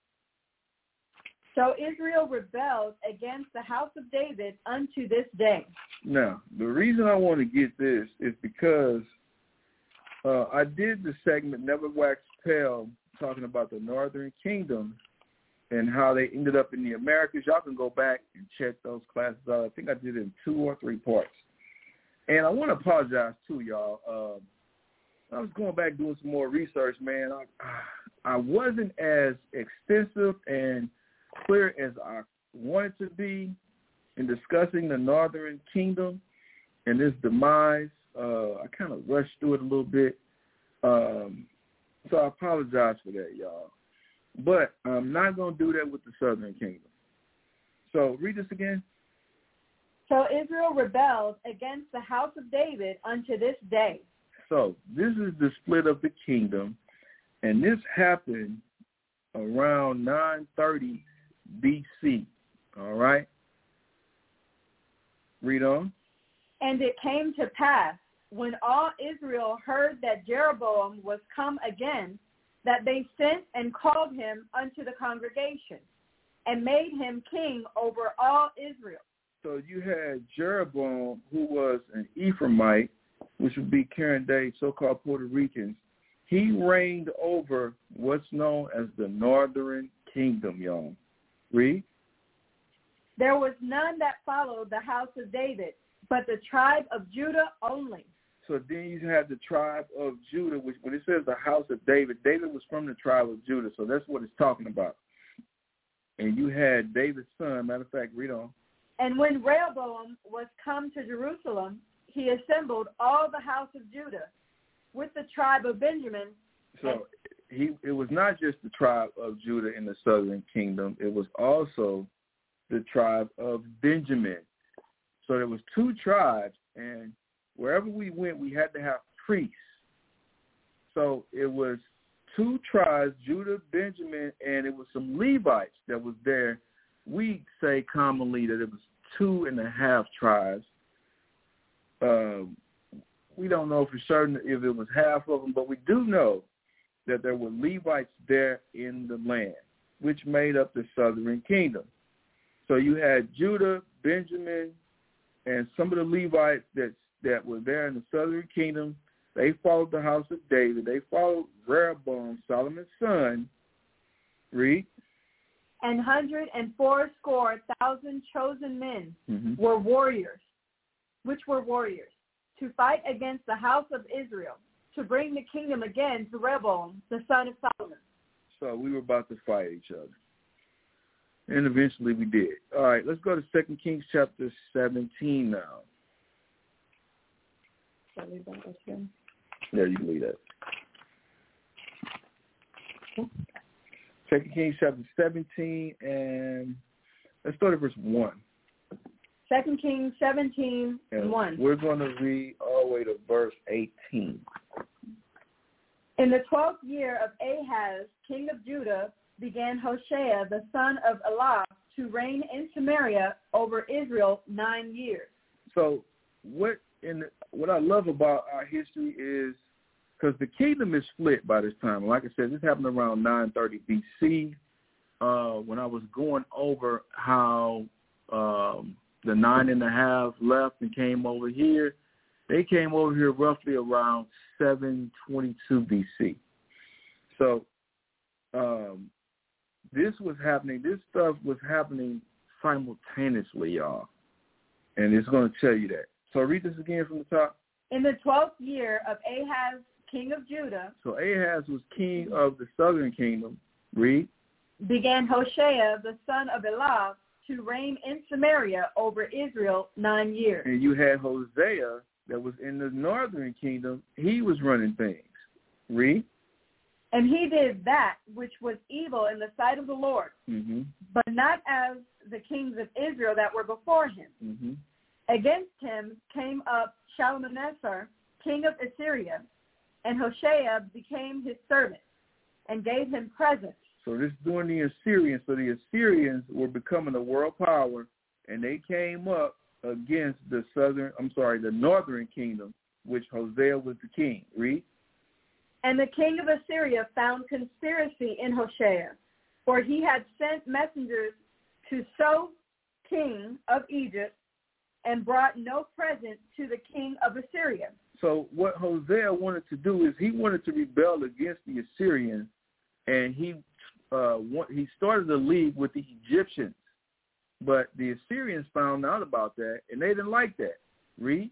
So Israel rebelled against the house of David unto this day. Now, the reason I want to get this is because I did the segment Never Wax Pale talking about the Northern Kingdom and how they ended up in the Americas. Y'all can go back and check those classes out. I think I did it in 2 or 3 parts. And I want to apologize, too, y'all. I was going back doing some more research, man. I wasn't as extensive and clear as I wanted to be in discussing the Northern Kingdom and its demise. I kind of rushed through it a little bit. So I apologize for that, y'all. But I'm not going to do that with the Southern Kingdom. So read this again. So Israel rebelled against the house of David unto this day. So this is the split of the kingdom, and this happened around 930 B.C., all right? Read on. And it came to pass, when all Israel heard that Jeroboam was come again, that they sent and called him unto the congregation, and made him king over all Israel. So you had Jeroboam, who was an Ephraimite, which would be current day so-called Puerto Ricans. He reigned over what's known as the Northern Kingdom, y'all. Read. There was none that followed the house of David, but the tribe of Judah only. So then you had the tribe of Judah, which when it says the house of David, David was from the tribe of Judah, so that's what it's talking about. And you had David's son, matter of fact, read on. And when Rehoboam was come to Jerusalem, he assembled all the house of Judah with the tribe of Benjamin. So it was not just the tribe of Judah in the southern kingdom, it was also the tribe of Benjamin. So there was two tribes, and wherever we went, we had to have priests. So it was two tribes, Judah, Benjamin, and it was some Levites that was there. We say commonly that it was 2.5 tribes. We don't know for certain if it was half of them, but we do know that there were Levites there in the land, which made up the southern kingdom. So you had Judah, Benjamin, and some of the Levites that were there in the southern kingdom. They followed the house of David. They followed Rehoboam, Solomon's son. Read. And 180,000 chosen men were warriors, to fight against the house of Israel, to bring the kingdom again to Rehoboam, the son of Solomon. So we were about to fight each other. And eventually we did. All right, let's go to 2 Kings chapter 17 now. Shall we back up here? Yeah, you can leave that. 2 Kings chapter 17, and let's start at verse 1. 2 Kings 17, and 1. We're going to read all the way to verse 18. In the 12th year of Ahaz, king of Judah, began Hoshea, the son of Elah, to reign in Samaria over Israel 9 years. So what I love about our history is, because the kingdom is split by this time. Like I said, this happened around 930 B.C. When I was going over how the 9.5 left and came over here. They came over here roughly around 722 B.C. So this was happening. This stuff was happening simultaneously, y'all. And it's going to tell you that. So read this again from the top. In the 12th year of Ahaz, king of Judah. So Ahaz was king of the southern kingdom. Read. Began Hoshea, the son of Elah, to reign in Samaria over Israel 9 years. And you had Hosea that was in the northern kingdom. He was running things. Read. And he did that which was evil in the sight of the Lord, but not as the kings of Israel that were before him. Against him came up Shalmaneser, king of Assyria, and Hoshea became his servant and gave him presents. So this is during the Assyrians. So the Assyrians were becoming a world power, and they came up against the northern kingdom, which Hosea was the king. Read. And the king of Assyria found conspiracy in Hoshea, for he had sent messengers to So, king of Egypt, and brought no present to the king of Assyria. So what Hosea wanted to do is he wanted to rebel against the Assyrians, and he started a league with the Egyptians. But the Assyrians found out about that, and they didn't like that. Read.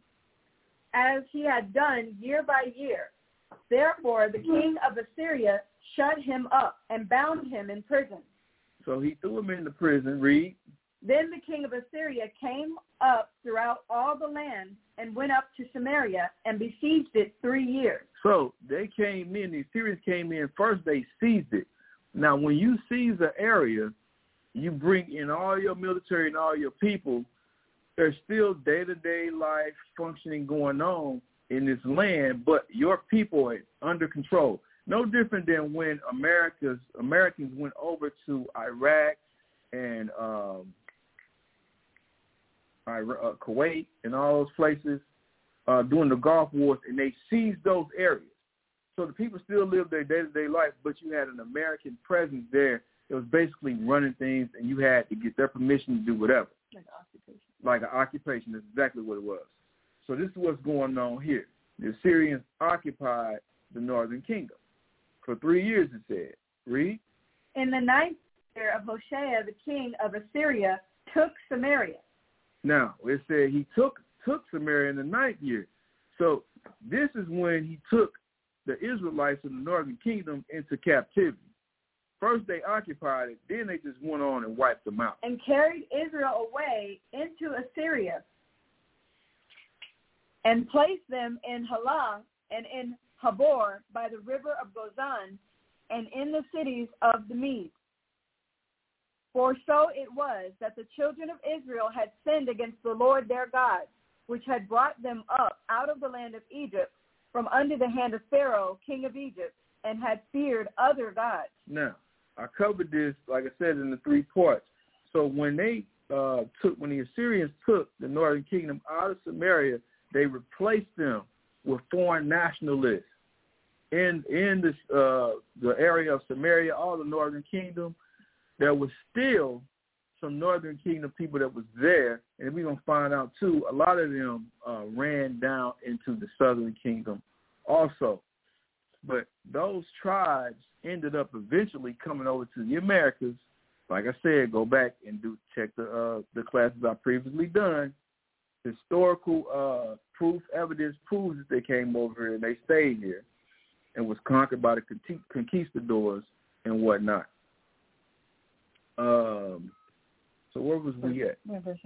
As he had done year by year. Therefore, the king of Assyria shut him up and bound him in prison. So he threw him into prison. Read. Then the king of Assyria came up throughout all the land and went up to Samaria and besieged it 3 years. So they came in, the Assyrians came in, first they seized it. Now, when you seize an area, you bring in all your military and all your people. There's still day-to-day life functioning going on in this land, but your people are under control. No different than when Americans went over to Iraq and Kuwait and all those places during the Gulf Wars, and they seized those areas. So the people still lived their day-to-day life, but you had an American presence there that was basically running things, and you had to get their permission to do whatever. Like an occupation. That's exactly what it was. So this is what's going on here. The Assyrians occupied the northern kingdom for 3 years, it said. Read. In the 9th year of Hoshea, the king of Assyria took Samaria. Now, it said he took took Samaria in the 9th year. So this is when he took the Israelites in the northern kingdom into captivity. First they occupied it, then they just went on and wiped them out. And carried Israel away into Assyria and placed them in Halah and in Habor by the river of Gozan and in the cities of the Medes. For so it was that the children of Israel had sinned against the Lord their God, which had brought them up out of the land of Egypt from under the hand of Pharaoh, king of Egypt, and had feared other gods. Now, I covered this, like I said, in the 3 parts. So when they when the Assyrians took the northern kingdom out of Samaria, they replaced them with foreign nationalists in the area of Samaria, all the northern kingdom. There was still some northern kingdom people that was there, and we're going to find out, too, a lot of them ran down into the southern kingdom also. But those tribes ended up eventually coming over to the Americas. Like I said, go back and check the classes I've previously done. Historical proof, evidence proves that they came over here and they stayed here and was conquered by the conquistadors and whatnot. So where was we at?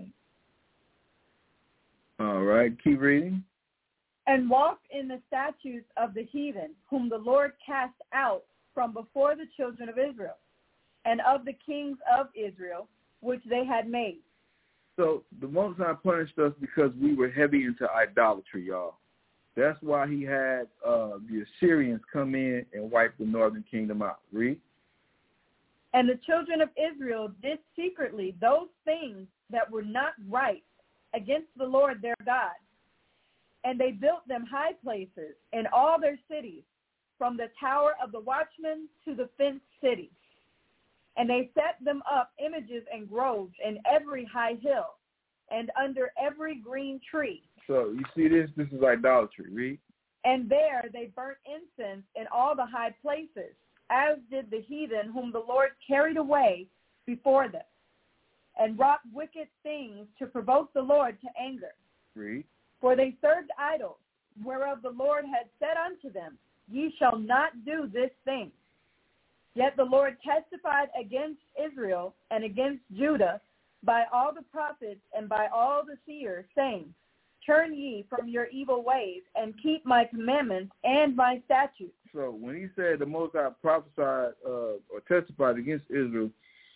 All right, keep reading. And walked in the statutes of the heathen, whom the Lord cast out from before the children of Israel, and of the kings of Israel, which they had made. So the Most High punished us because we were heavy into idolatry, y'all. That's why he had the Assyrians come in and wipe the northern kingdom out. Read. And the children of Israel did secretly those things that were not right against the Lord their God. And they built them high places in all their cities, from the tower of the watchman to the fenced city. And they set them up images and groves in every high hill and under every green tree. So you see this? This is idolatry. Read. And there they burnt incense in all the high places, as did the heathen whom the Lord carried away before them, and wrought wicked things to provoke the Lord to anger. Read. For they served idols, whereof the Lord had said unto them, Ye shall not do this thing. Yet the Lord testified against Israel and against Judah by all the prophets and by all the seers, saying, Turn ye from your evil ways and keep my commandments and my statutes. So when he said the Most High prophesied or testified against Israel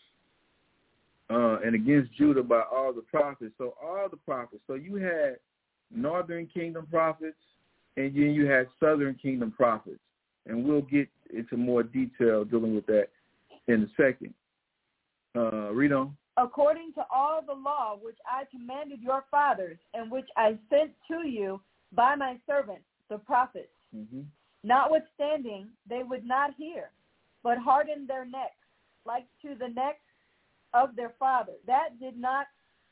and against Judah by all the prophets, so all the prophets, so you had northern kingdom prophets and then you had southern kingdom prophets. And we'll get into more detail dealing with that in a second. Read on. According to all the law which I commanded your fathers, and which I sent to you by my servants, the prophets. Mm-hmm. Notwithstanding, they would not hear, but hardened their necks, like to the necks of their fathers. That did not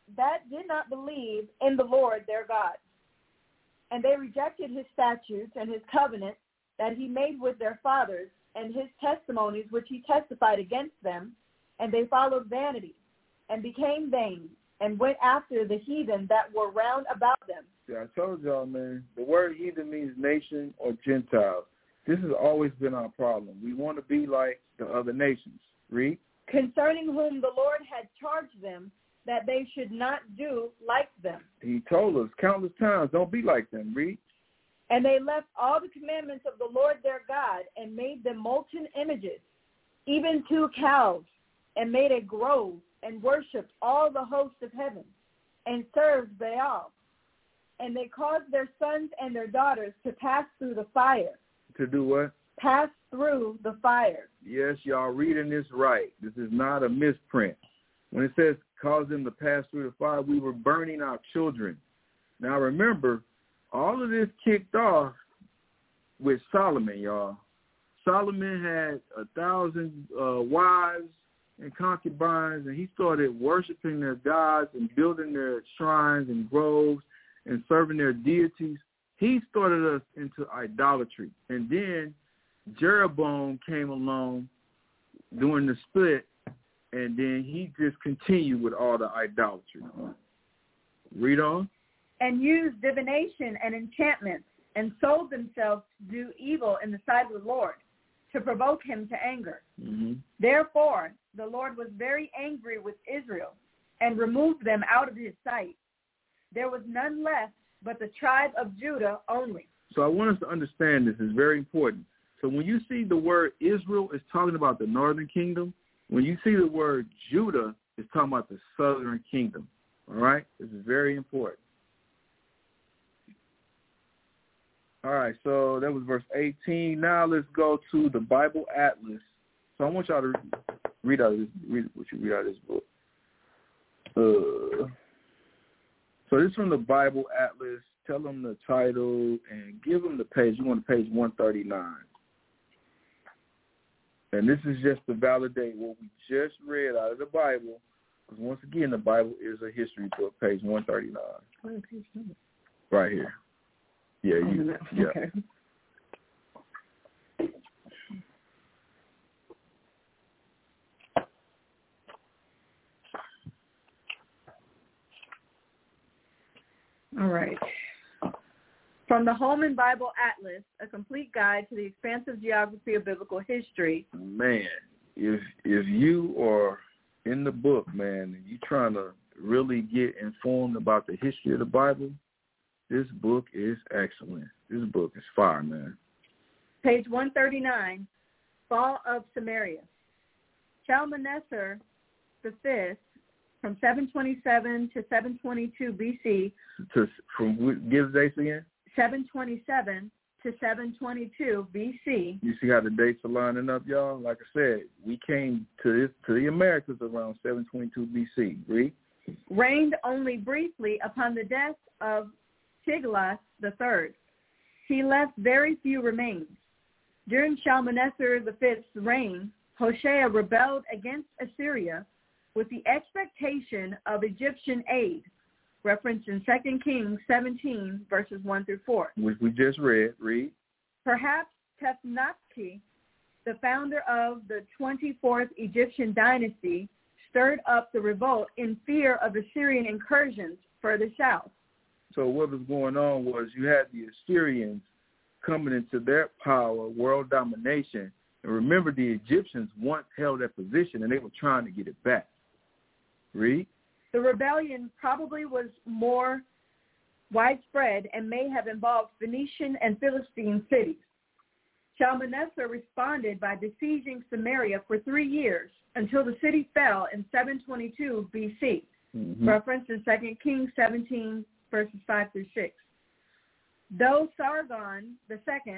believe in the Lord their God. And they rejected his statutes and his covenant that he made with their fathers, and his testimonies which he testified against them, and they followed vanity, and became vain, and went after the heathen that were round about them. Yeah, I told y'all, man, the word heathen means nation or Gentile. This has always been our problem. We want to be like the other nations. Read. Concerning whom the Lord had charged them that they should not do like them. He told us countless times, don't be like them. Read. And they left all the commandments of the Lord their God and made them molten images, even 2 cows, and made a grove and worshipped all the hosts of heaven and served Baal. And they caused their sons and their daughters to pass through the fire. To do what? Pass through the fire. Yes, y'all reading this right. This is not a misprint. When it says cause them to pass through the fire, we were burning our children. Now remember, all of this kicked off with Solomon, y'all. Solomon had 1,000 wives and concubines, and he started worshiping their gods and building their shrines and groves and serving their deities. He started us into idolatry. And then Jeroboam came along during the split, and then he just continued with all the idolatry. Read on. and used divination and enchantment, and sold themselves to do evil in the sight of the Lord, to provoke him to anger. Mm-hmm. Therefore, the Lord was very angry with Israel and removed them out of his sight. There was none left but the tribe of Judah only. So I want us to understand this. It's very important. So when you see the word Israel, it's talking about the northern kingdom. When you see the word Judah, it's talking about the southern kingdom. All right? This is very important. All right, so that was verse 18. Now let's go to the Bible Atlas. So I want y'all to read out of this book. So this is from the Bible Atlas. Tell them the title and give them the page. You want page 139. And this is just to validate what we just read out of the Bible. Because once again, the Bible is a history book, page 139. Right here. Yeah, yeah. Okay. All right. From the Holman Bible Atlas, a complete guide to the expansive geography of biblical history. Man, if you are in the book, man, and you're trying to really get informed about the history of the Bible, this book is excellent. This book is fire, man. Page 139, Fall of Samaria. Shalmaneser V, from 727 to 722 BC. Give the dates again? 727 to 722 BC. You see how the dates are lining up, y'all? Like I said, we came to the Americas around 722 BC. Read. Reigned only briefly upon the death of Tiglath III. He left very few remains. During Shalmaneser V's reign, Hoshea rebelled against Assyria with the expectation of Egyptian aid, referenced in 2 Kings 17, verses 1 through 4. Which we just read. Read. Perhaps Tefnachti, the founder of the 24th Egyptian dynasty, stirred up the revolt in fear of Assyrian incursions further south. So what was going on was you had the Assyrians coming into their power, world domination. And remember, the Egyptians once held that position, and they were trying to get it back. Read. The rebellion probably was more widespread and may have involved Phoenician and Philistine cities. Shalmaneser responded by besieging Samaria for 3 years until the city fell in 722 BC, referenced in 2 Kings 17, verses 5 through 6. Though Sargon II,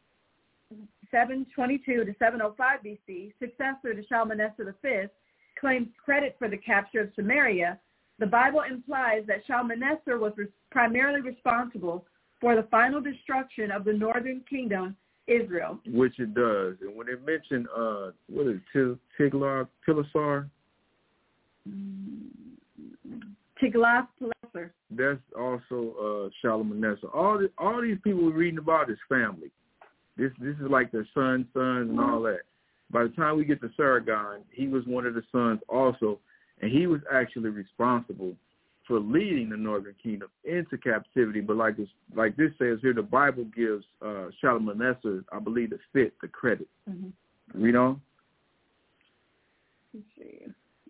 722 to 705 BC, successor to Shalmaneser V, claims credit for the capture of Samaria, the Bible implies that Shalmaneser was primarily responsible for the final destruction of the northern kingdom, Israel. Which it does. And when they mention, what is it, Tiglath-Pileser? Tiglath-Pileser. That's also Shalmaneser. All these people we're reading about is family. This is like their sons, and all that. By the time we get to Sargon, he was one of the sons also, and he was actually responsible for leading the northern kingdom into captivity. But like this says here, the Bible gives Shalmaneser, I believe, the credit. Mm-hmm. Read on. Let's see.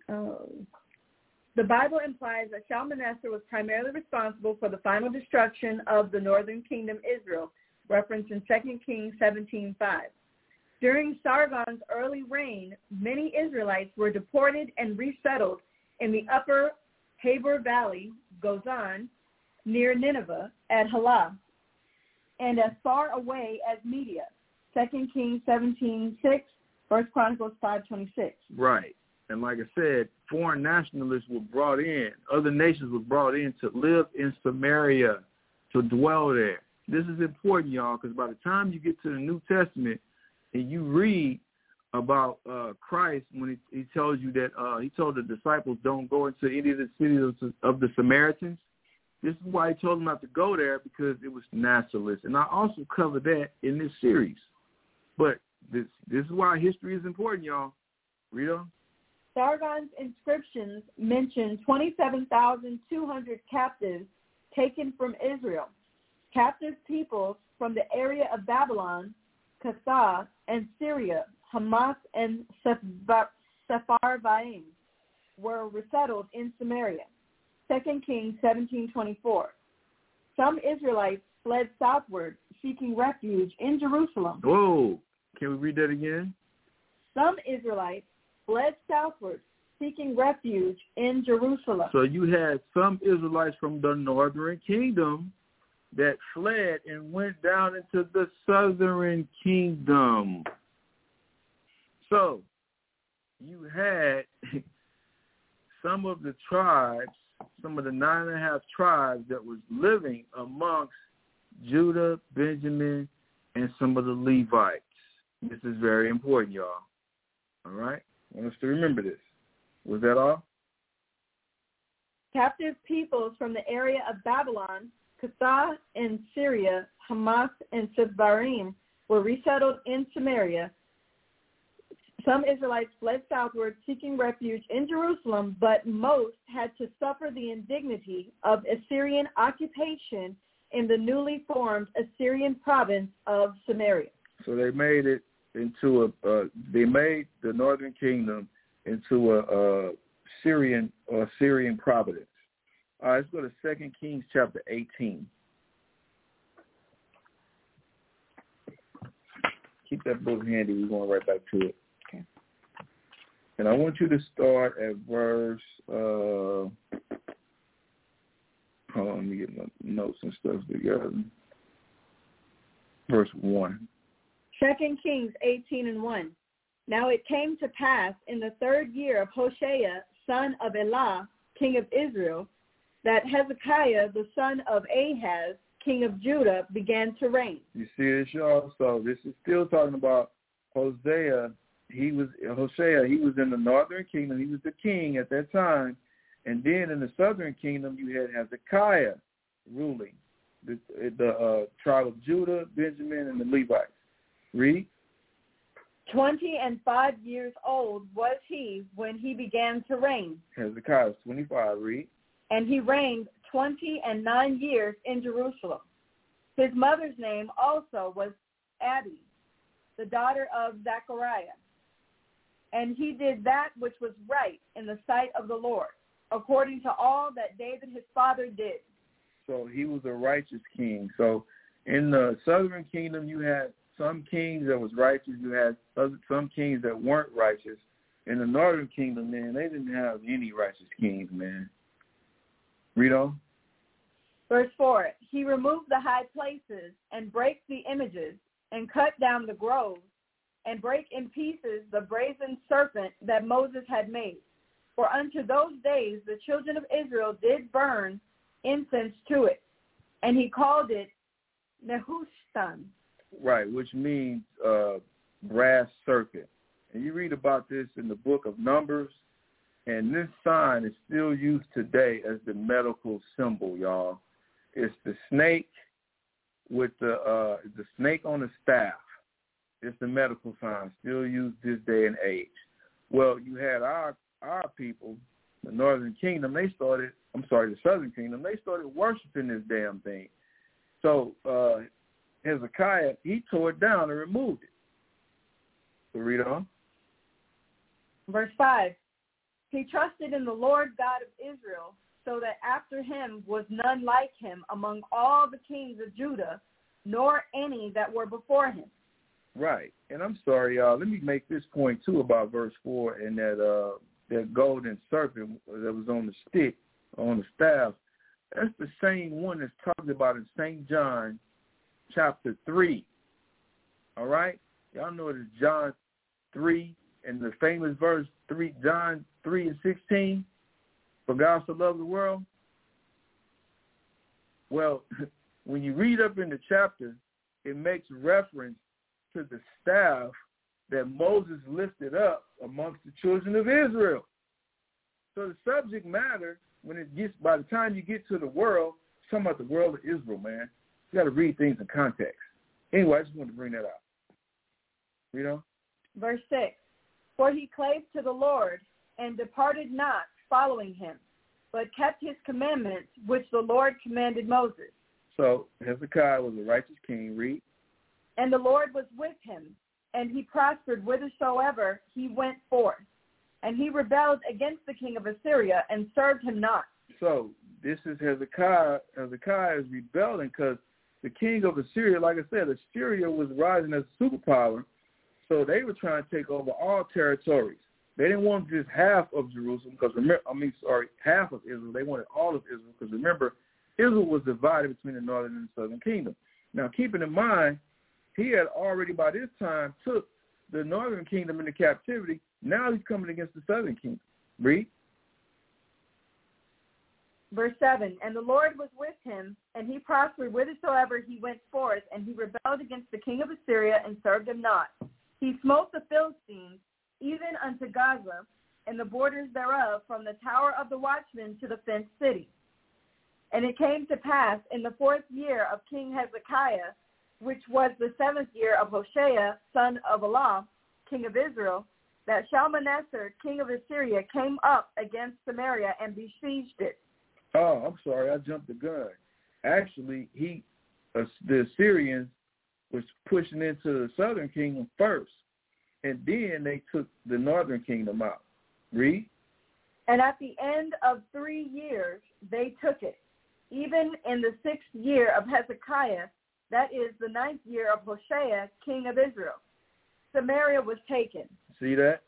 The Bible implies that Shalmaneser was primarily responsible for the final destruction of the northern kingdom, Israel, referenced in 2 Kings 17:5. During Sargon's early reign, many Israelites were deported and resettled in the upper Habor Valley, Gozan, near Nineveh, at Halah, and as far away as Media, 2 Kings 17:6, 1 Chronicles 5:26. Right. And like I said, foreign nationalists were brought in, other nations were brought in to live in Samaria, to dwell there. This is important, y'all, because by the time you get to the New Testament and you read about Christ when he tells you that he told the disciples don't go into any of the cities of the Samaritans, this is why he told them not to go there, because it was nationalist. And I also cover that in this series. But this is why history is important, y'all. Read on. Sargon's inscriptions mention 27,200 captives taken from Israel, captive peoples from the area of Babylon, Cutha, and Syria, Hamath, and Sepharvaim were resettled in Samaria. 2 Kings 17:24. Some Israelites fled southward, seeking refuge in Jerusalem. Whoa, can we read that again? Some Israelites fled southward, seeking refuge in Jerusalem. So you had some Israelites from the northern kingdom that fled and went down into the southern kingdom. So you had some of the tribes, some of the 9.5 tribes that was living amongst Judah, Benjamin, and some of the Levites. This is very important, y'all. All right? I want us to remember this. Was that all? Captive peoples from the area of Babylon, Cutha, and Syria, Hamath, and Sepharvaim were resettled in Samaria. Some Israelites fled southward, seeking refuge in Jerusalem, but most had to suffer the indignity of Assyrian occupation in the newly formed Assyrian province of Samaria. So they made it into they made the northern kingdom into a Syrian province. All right, let's go to 2 Kings chapter 18. Keep that book handy. We're going right back to it. Okay. And I want you to start at verse, hold on, let me get my notes and stuff together. Verse 1. 2 Kings 18:1. Now it came to pass in the 3rd year of Hoshea, son of Elah, king of Israel, that Hezekiah, the son of Ahaz, king of Judah, began to reign. You see this, y'all? So this is still talking about Hosea. He was in the northern kingdom. He was the king at that time. And then in the southern kingdom, you had Hezekiah ruling the tribe of Judah, Benjamin, and the Levites. Read. 25 years old was he when he began to reign. Hezekiah was 25. Read. And he reigned 29 years in Jerusalem. His mother's name also was Abi, the daughter of Zechariah. And he did that which was right in the sight of the Lord, according to all that David his father did. So he was a righteous king. So in the southern kingdom, you had some kings that was righteous. You had some kings that weren't righteous. In the northern kingdom, man, they didn't have any righteous kings, man. Read on. Verse 4, he removed the high places and brake the images and cut down the groves and brake in pieces the brazen serpent that Moses had made. For unto those days the children of Israel did burn incense to it. And he called it Nehushtan. Right, which means brass serpent. And you read about this in the book of Numbers. And this sign is still used today as the medical symbol, y'all. It's the snake with the snake on the staff. It's the medical sign, still used this day and age. Well, you had our people, the northern kingdom, the southern kingdom, they started worshiping this damn thing. So Hezekiah, he tore it down and removed it. So read on. Verse 5. He trusted in the Lord God of Israel, so that after him was none like him among all the kings of Judah, nor any that were before him. Right. And I'm sorry, y'all. Let me make this point, too, about verse 4 and that golden serpent that was on the stick, on the staff. That's the same one that's talked about in St. John chapter 3. All right? Y'all know it is John 3 and the famous verse 3, John 3:16, for God so loved the world. Well, when you read up in the chapter, it makes reference to the staff that Moses lifted up amongst the children of Israel. So the subject matter, by the time you get to the world, it's talking about the world of Israel, man. You got to read things in context. Anyway, I just wanted to bring that out. You know? Verse 6, for he clave to the Lord and departed not following him. but kept his commandments, which the Lord commanded Moses. So Hezekiah was a righteous king. Read. And the Lord was with him, and he prospered whithersoever he went forth. And he rebelled against the king of Assyria and served him not. So this is Hezekiah. Hezekiah is rebelling because the king of Assyria, like I said, Assyria was rising as a superpower. So they were trying to take over all territories. They didn't want just half of Jerusalem, half of Israel. They wanted all of Israel because remember, Israel was divided between the northern and the southern kingdom. Now, keeping in mind, he had already by this time took the northern kingdom into captivity. Now he's coming against the southern kingdom. Read. Verse 7, and the Lord was with him, and he prospered whithersoever he went forth, and he rebelled against the king of Assyria and served him not. He smote the Philistines, even unto Gaza, and the borders thereof, from the tower of the watchman to the fenced city. And it came to pass in the 4th year of King Hezekiah, which was the 7th year of Hoshea, son of Elah, king of Israel, that Shalmaneser, king of Assyria, came up against Samaria and besieged it. Oh, I'm sorry, I jumped the gun. Actually, the Assyrians was pushing into the southern kingdom first, and then they took the northern kingdom out. Read. And at the end of 3 years, they took it. Even in the 6th year of Hezekiah, that is the 9th year of Hoshea, king of Israel, Samaria was taken. See that?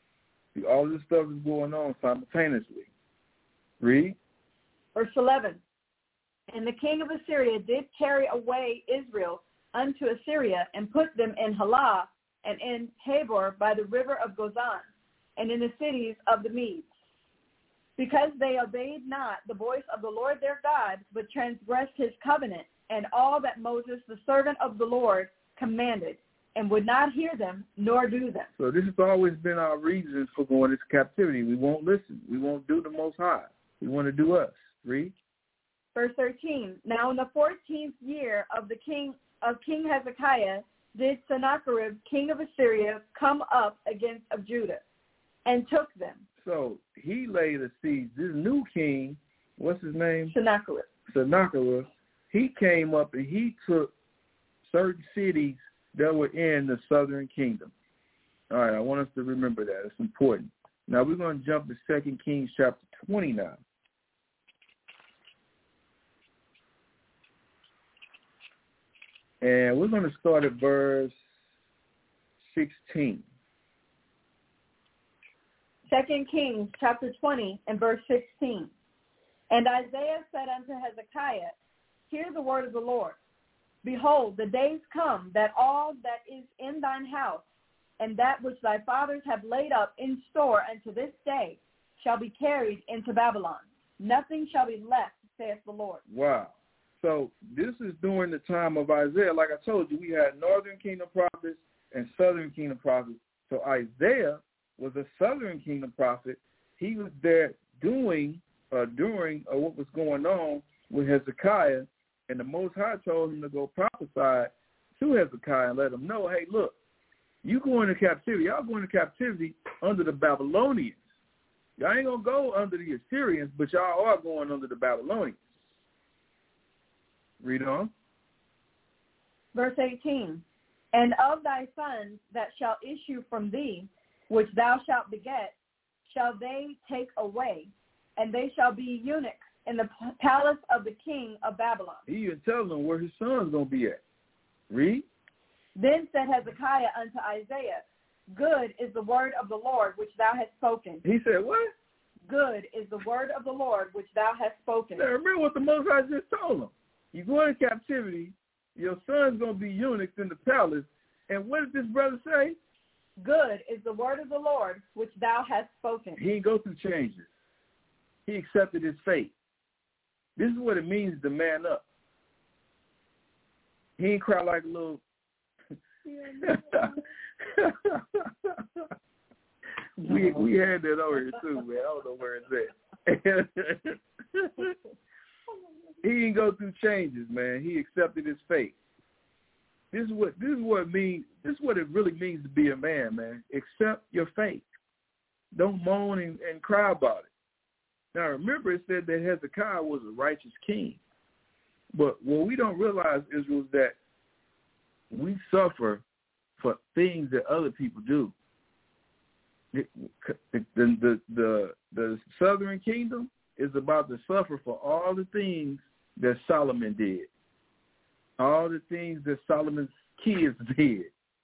All this stuff is going on simultaneously. Read. Verse 11. And the king of Assyria did carry away Israel unto Assyria, and put them in Halah, and in Habor by the river of Gozan, and in the cities of the Medes, because they obeyed not the voice of the Lord their God, but transgressed his covenant, and all that Moses, the servant of the Lord, commanded, and would not hear them, nor do them. So this has always been our reason for going into captivity. We won't listen. We won't do the Most High. We want to do us. Read. Verse 13. Now in the 14th year of King Hezekiah did Sennacherib, king of Assyria, come up against of Judah, and took them. So he laid a siege. This new king, what's his name? Sennacherib. He came up and he took certain cities that were in the southern kingdom. All right, I want us to remember that. It's important. Now we're going to jump to 2 Kings chapter 20 now. And we're going to start at verse 16. 2 Kings chapter 20 and verse 16. And Isaiah said unto Hezekiah, Hear the word of the Lord. Behold, the days come that all that is in thine house, and that which thy fathers have laid up in store unto this day, shall be carried into Babylon. Nothing shall be left, saith the Lord. Wow. So this is during the time of Isaiah. Like I told you, we had northern kingdom prophets and southern kingdom prophets. So Isaiah was a southern kingdom prophet. He was there during what was going on with Hezekiah, and the Most High told him to go prophesy to Hezekiah and let him know, hey, look, you going to captivity. Y'all going to captivity under the Babylonians. Y'all ain't going to go under the Assyrians, but y'all are going under the Babylonians. Read on. Verse 18. And of thy sons that shall issue from thee, which thou shalt beget, shall they take away, and they shall be eunuchs in the palace of the king of Babylon. He even tells them where his son's going to be at. Read. Then said Hezekiah unto Isaiah, Good is the word of the Lord which thou hast spoken. He said, what? Good is the word of the Lord which thou hast spoken. Now, remember what the Most High just told him. You go into captivity, your son's going to be eunuchs in the palace. And what did this brother say? Good is the word of the Lord which thou hast spoken. He didn't go through changes. He accepted his fate. This is what it means to man up. He ain't cry like a little... we had that over here too, man. I don't know where it's at. He didn't go through changes, man. He accepted his fate. This is what it means. This is what it really means to be a man, man. Accept your fate. Don't moan and cry about it. Now, remember, it said that Hezekiah was a righteous king. But what we don't realize, Israel, is that we suffer for things that other people do. The southern kingdom is about to suffer for all the things that Solomon did, all the things that Solomon's kids did.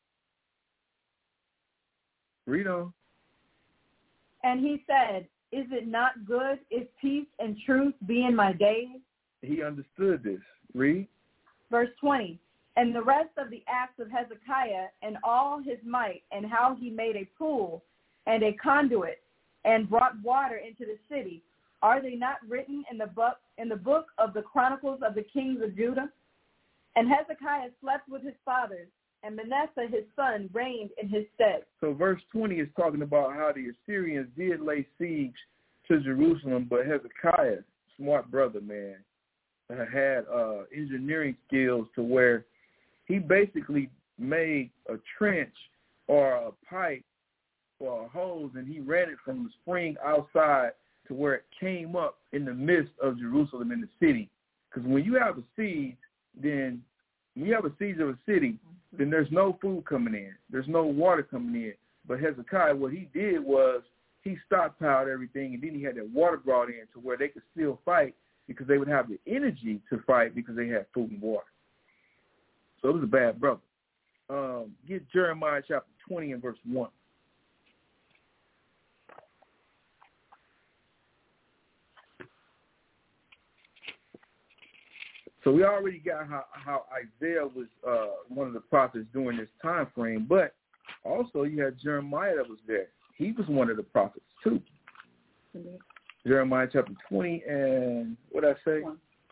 Read on. And he said, is it not good if peace and truth be in my days? He understood this. Read. Verse 20. And the rest of the acts of Hezekiah and all his might, and how he made a pool and a conduit and brought water into the city, are they not written in the book of the Chronicles of the kings of Judah? And Hezekiah slept with his fathers, and Manasseh his son reigned in his stead. So verse 20 is talking about how the Assyrians did lay siege to Jerusalem, but Hezekiah, smart brother, man, had engineering skills to where he basically made a trench or a pipe or a hose, and he ran it from the spring outside to where it came up in the midst of Jerusalem in the city. Because when you have a siege, then when you have a siege of a city, then there's no food coming in. There's no water coming in. But Hezekiah, what he did was he stockpiled everything, and then he had that water brought in to where they could still fight because they would have the energy to fight because they had food and water. So it was a bad brother. Get Jeremiah chapter 20 and verse 1. So we already got how Isaiah was one of the prophets during this time frame, but also you had Jeremiah that was there. He was one of the prophets too. Mm-hmm. Jeremiah chapter 20 and what did I say?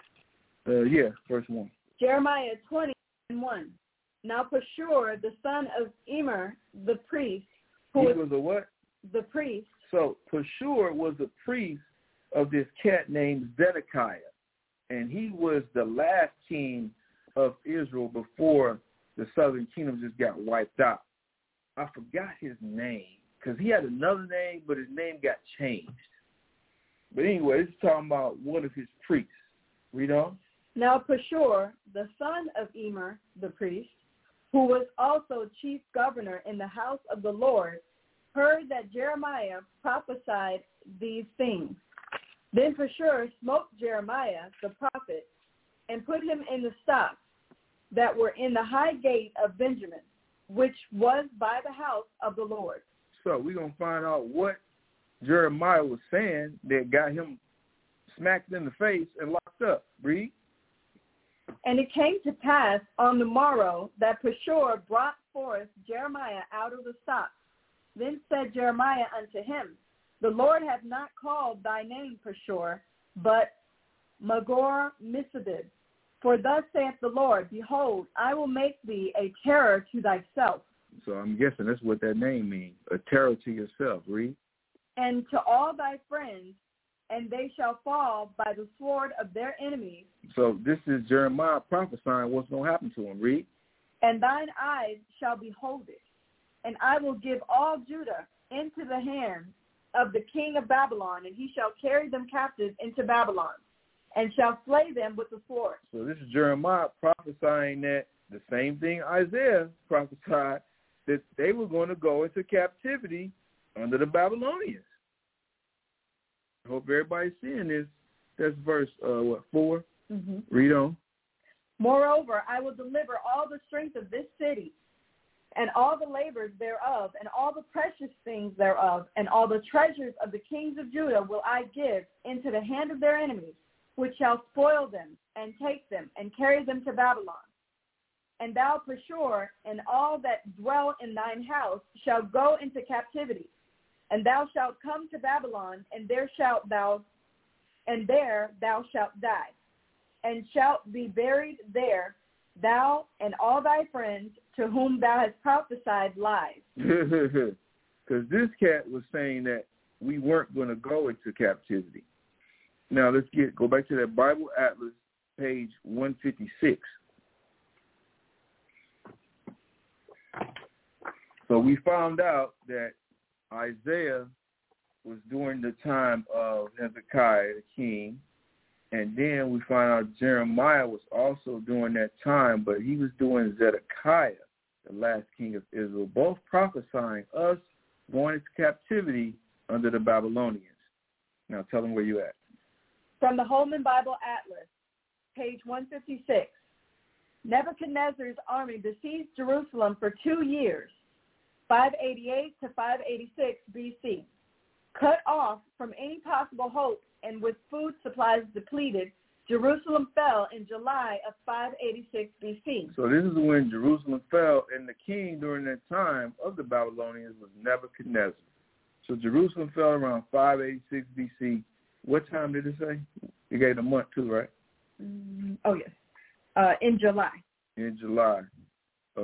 Verse 1. Jeremiah 20 and 1. Now Pashur, the son of Immer, the priest, who was a what? The priest. So Pashur was the priest of this cat named Zedekiah. And he was the last king of Israel before the southern kingdom just got wiped out. I forgot his name because he had another name, but his name got changed. But anyway, this is talking about one of his priests. Read on. Now Pashur, the son of Immer, the priest, who was also chief governor in the house of the Lord, heard that Jeremiah prophesied these things. Then Pashur smote Jeremiah, the prophet, and put him in the stocks that were in the high gate of Benjamin, which was by the house of the Lord. So we're going to find out what Jeremiah was saying that got him smacked in the face and locked up. Read. And it came to pass on the morrow that Pashur brought forth Jeremiah out of the stocks. Then said Jeremiah unto him, the Lord hath not called thy name Pashur, but Magor-Missabib. For thus saith the Lord, behold, I will make thee a terror to thyself. So I'm guessing that's what that name means, a terror to yourself. Read. And to all thy friends, and they shall fall by the sword of their enemies. So this is Jeremiah prophesying what's going to happen to him. Read. And thine eyes shall behold it, and I will give all Judah into the hand of the king of Babylon, and he shall carry them captive into Babylon, and shall slay them with the sword. So this is Jeremiah prophesying that the same thing Isaiah prophesied, that they were going to go into captivity under the Babylonians. I hope everybody's seeing this. That's verse, 4? Mm-hmm. Read on. Moreover, I will deliver all the strength of this city, and all the labors thereof, and all the precious things thereof, and all the treasures of the kings of Judah will I give into the hand of their enemies, which shall spoil them, and take them, and carry them to Babylon. And thou, Pashur, and all that dwell in thine house shall go into captivity, and thou shalt come to Babylon, and there thou shalt die, and shalt be buried there, thou and all thy friends to whom thou hast prophesied lies. Because this cat was saying that we weren't going to go into captivity. Now let's go back to that Bible Atlas, page 156. So we found out that Isaiah was during the time of Hezekiah, the king. And then we find out Jeremiah was also during that time, but he was during Zedekiah, the last king of Israel, both prophesying us going into captivity under the Babylonians. Now tell them where you at. From the Holman Bible Atlas, page 156. Nebuchadnezzar's army besieged Jerusalem for 2 years, 588 to 586 BC. Cut off from any possible hope and with food supplies depleted, Jerusalem fell in July of 586 BC. So this is when Jerusalem fell, and the king during that time of the Babylonians was Nebuchadnezzar. So Jerusalem fell around 586 BC. What time did it say? You gave a month too, right? Oh, yes. In July. In July of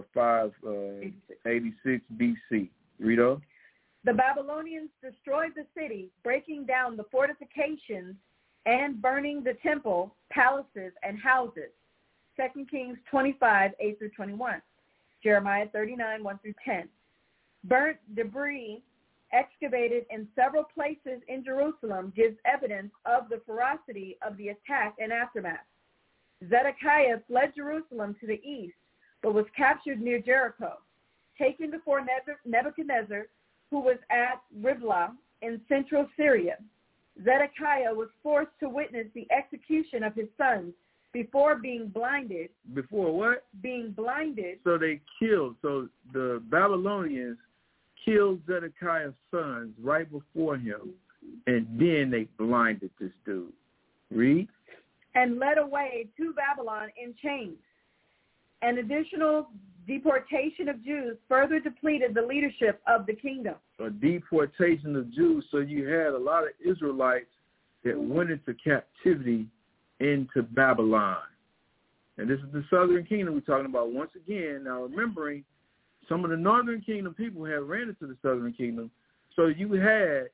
586 BC. Read on. The Babylonians destroyed the city, breaking down the fortifications and burning the temple, palaces, and houses. 2 Kings 25, 8 through 21. Jeremiah 39, 1 through 10. Burnt debris excavated in several places in Jerusalem gives evidence of the ferocity of the attack and aftermath. Zedekiah fled Jerusalem to the east, but was captured near Jericho. Taken before Nebuchadnezzar, who was at Riblah in central Syria, Zedekiah was forced to witness the execution of his sons before being blinded. Before what? Being blinded. So they killed. So the Babylonians killed Zedekiah's sons right before him, and then they blinded this dude. Read. And led away to Babylon in chains. An additional deportation of Jews further depleted the leadership of the kingdom. A deportation of Jews, so you had a lot of Israelites that went into captivity into Babylon. And this is the southern kingdom we're talking about once again. Now remembering, some of the northern kingdom people have ran into the southern kingdom. So you had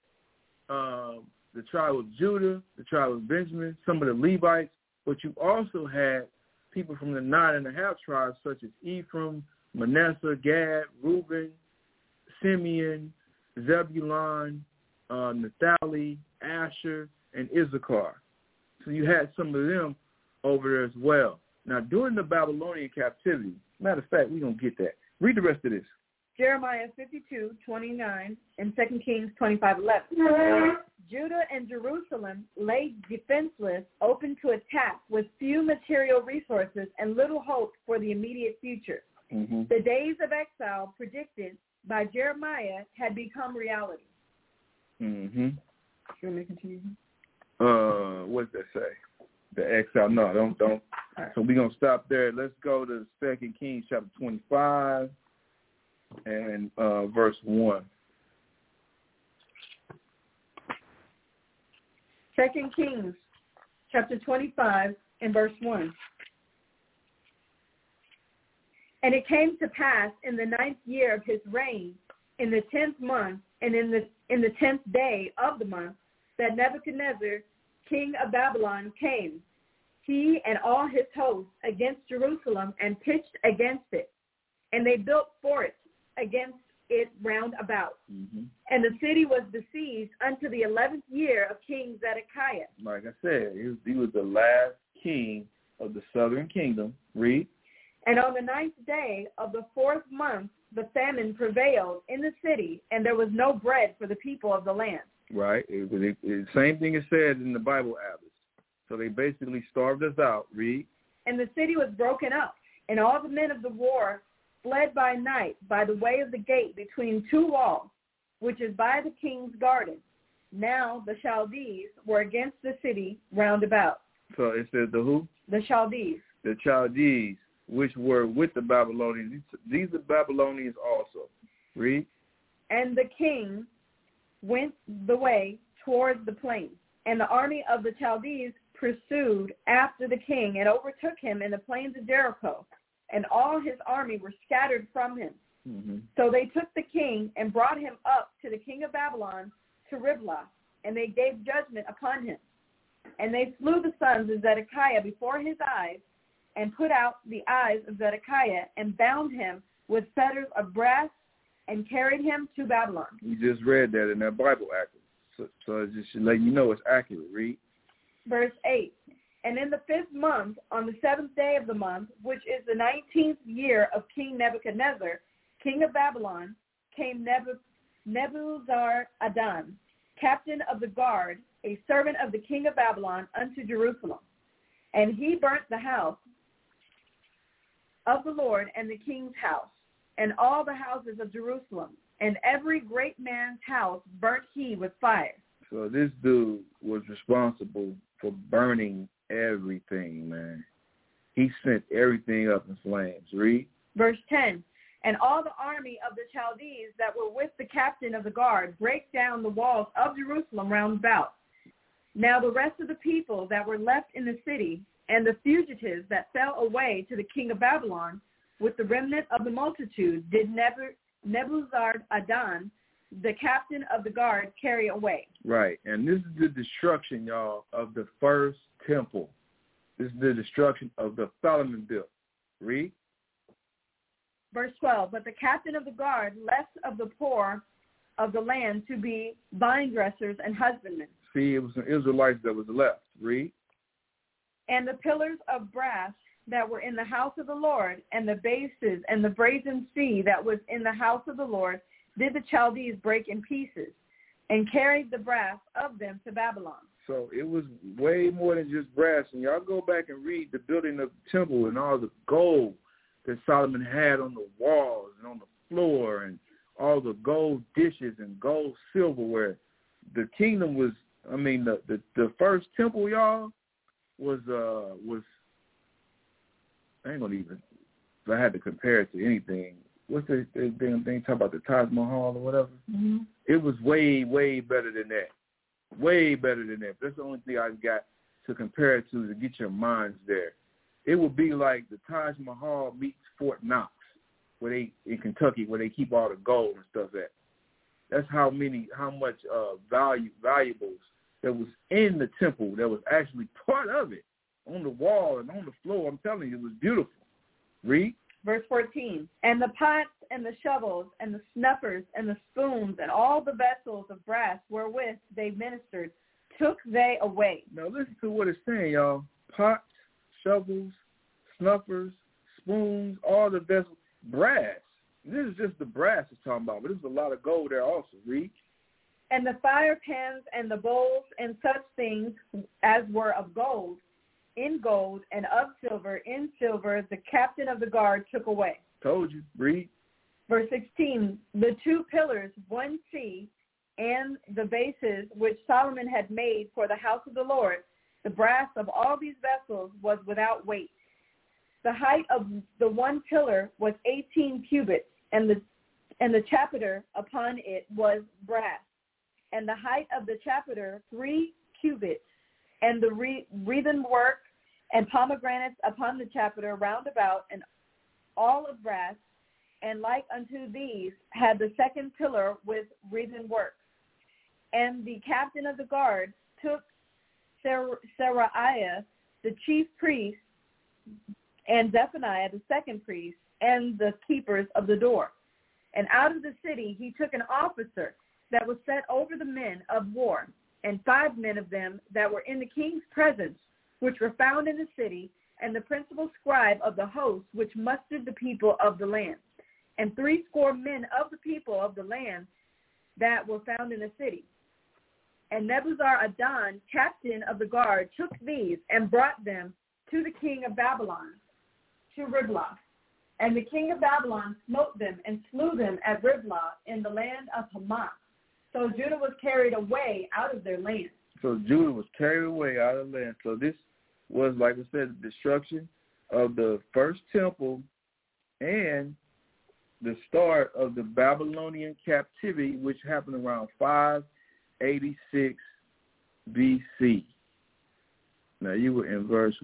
the tribe of Judah, the tribe of Benjamin, some of the Levites, but you also had people from the 9.5 tribes such as Ephraim, Manasseh, Gad, Reuben, Simeon, Zebulun, Naphtali, Asher, and Issachar. So you had some of them over there as well. Now, during the Babylonian captivity, matter of fact, we're going to get that. Read the rest of this. Jeremiah 52:29 and 2 Kings 25:11. Judah and Jerusalem lay defenseless, open to attack, with few material resources and little hope for the immediate future. Mm-hmm. The days of exile predicted by Jeremiah had become reality. Mm-hmm. You want me to continue? What does that say? The exile. No, don't. Right. So we're going to stop there. Let's go to 2 Kings chapter 25 and verse 1. 2 Kings chapter 25 and verse 1. And it came to pass in the 9th year of his reign, in the 10th month, and in the 10th day of the month, that Nebuchadnezzar, king of Babylon, came, he and all his hosts, against Jerusalem, and pitched against it. And they built forts against it round about. Mm-hmm. And the city was besieged unto the 11th year of King Zedekiah. Like I said, he was the last king of the southern kingdom. Read. And on the 9th day of the 4th month, the famine prevailed in the city, and there was no bread for the people of the land. Right. The same thing is said in the Bible Atlas. So they basically starved us out. Read. And the city was broken up, and all the men of the war fled by night by the way of the gate between two walls, which is by the king's garden. Now the Chaldees were against the city round about. So it says the who? The Chaldees. The Chaldees, which were with the Babylonians. These are Babylonians also. Read. And the king went the way toward the plain, and the army of the Chaldees pursued after the king and overtook him in the plains of Jericho, and all his army were scattered from him. Mm-hmm. So they took the king and brought him up to the king of Babylon to Riblah, and they gave judgment upon him. And they slew the sons of Zedekiah before his eyes, and put out the eyes of Zedekiah, and bound him with fetters of brass, and carried him to Babylon. You just read that in that Bible Atlas. So just to let you know it's accurate. Read. Verse 8. And in the 5th month, on the 7th day of the month, which is the 19th year of King Nebuchadnezzar, king of Babylon, came Nebuzaradan, captain of the guard, a servant of the king of Babylon, unto Jerusalem. And he burnt the house of the Lord and the king's house, and all the houses of Jerusalem, and every great man's house burnt he with fire. So this dude was responsible for burning everything, man. He sent everything up in flames. Read. Verse 10. And all the army of the Chaldees that were with the captain of the guard brake down the walls of Jerusalem round about. Now the rest of the people that were left in the city, and the fugitives that fell away to the king of Babylon, with the remnant of the multitude, did Nebuzaradan, the captain of the guard, carry away. Right, and this is the destruction, y'all, of the first temple. This is the destruction of the Solomon built. Read. Verse 12, but the captain of the guard left of the poor of the land to be vine dressers and husbandmen. See, it was some Israelites that was left. Read. And the pillars of brass that were in the house of the Lord, and the bases and the brazen sea that was in the house of the Lord, did the Chaldees break in pieces, and carried the brass of them to Babylon. So it was way more than just brass. And y'all go back and read the building of the temple and all the gold that Solomon had on the walls and on the floor, and all the gold dishes and gold silverware. The kingdom was, I mean, the first temple, y'all, was I ain't gonna even, if I had to compare it to anything, what's the damn thing, talk about the Taj Mahal or whatever? Mm-hmm. It was way, way better than that. Way better than that. That's the only thing I got to compare it to get your minds there. It would be like the Taj Mahal meets Fort Knox, in Kentucky, where they keep all the gold and stuff at. That's how much valuables that was in the temple that was actually part of it, on the wall and on the floor. I'm telling you, it was beautiful. Read. Verse 14, and the pots and the shovels and the snuffers and the spoons and all the vessels of brass wherewith they ministered took they away. Now listen to what it's saying, y'all. Pots, shovels, snuffers, spoons, all the vessels, brass. This is just the brass it's talking about, but there's a lot of gold there also. Read. And the fire pans and the bowls and such things as were of gold, in gold, and of silver, in silver, the captain of the guard took away. Told you. Read. Verse 16, the 2 pillars, 1C, and the bases which Solomon had made for the house of the Lord, the brass of all these vessels was without weight. The height of the 1 pillar was 18 cubits, and the chapiter upon it was brass, and the height of the chapiter 3 cubits, and the wreathen work and pomegranates upon the chapiter round about, and all of brass, and like unto these had the 2nd pillar with wreathen work. And the captain of the guard took Seraiah, the chief priest, and Zephaniah, the 2nd priest, and the keepers of the door. And out of the city he took an officer that was set over the men of war, and 5 men of them that were in the king's presence, which were found in the city, and the principal scribe of the host, which mustered the people of the land, and 80 men of the people of the land that were found in the city. And Nebuzaradan, captain of the guard, took these and brought them to the king of Babylon, to Riblah. And the king of Babylon smote them and slew them at Riblah in the land of Hamath. So Judah was carried away out of their land. So Judah was carried away out of the land. So this was, like I said, the destruction of the first temple and the start of the Babylonian captivity, which happened around 586 BC. Now, you were in verse,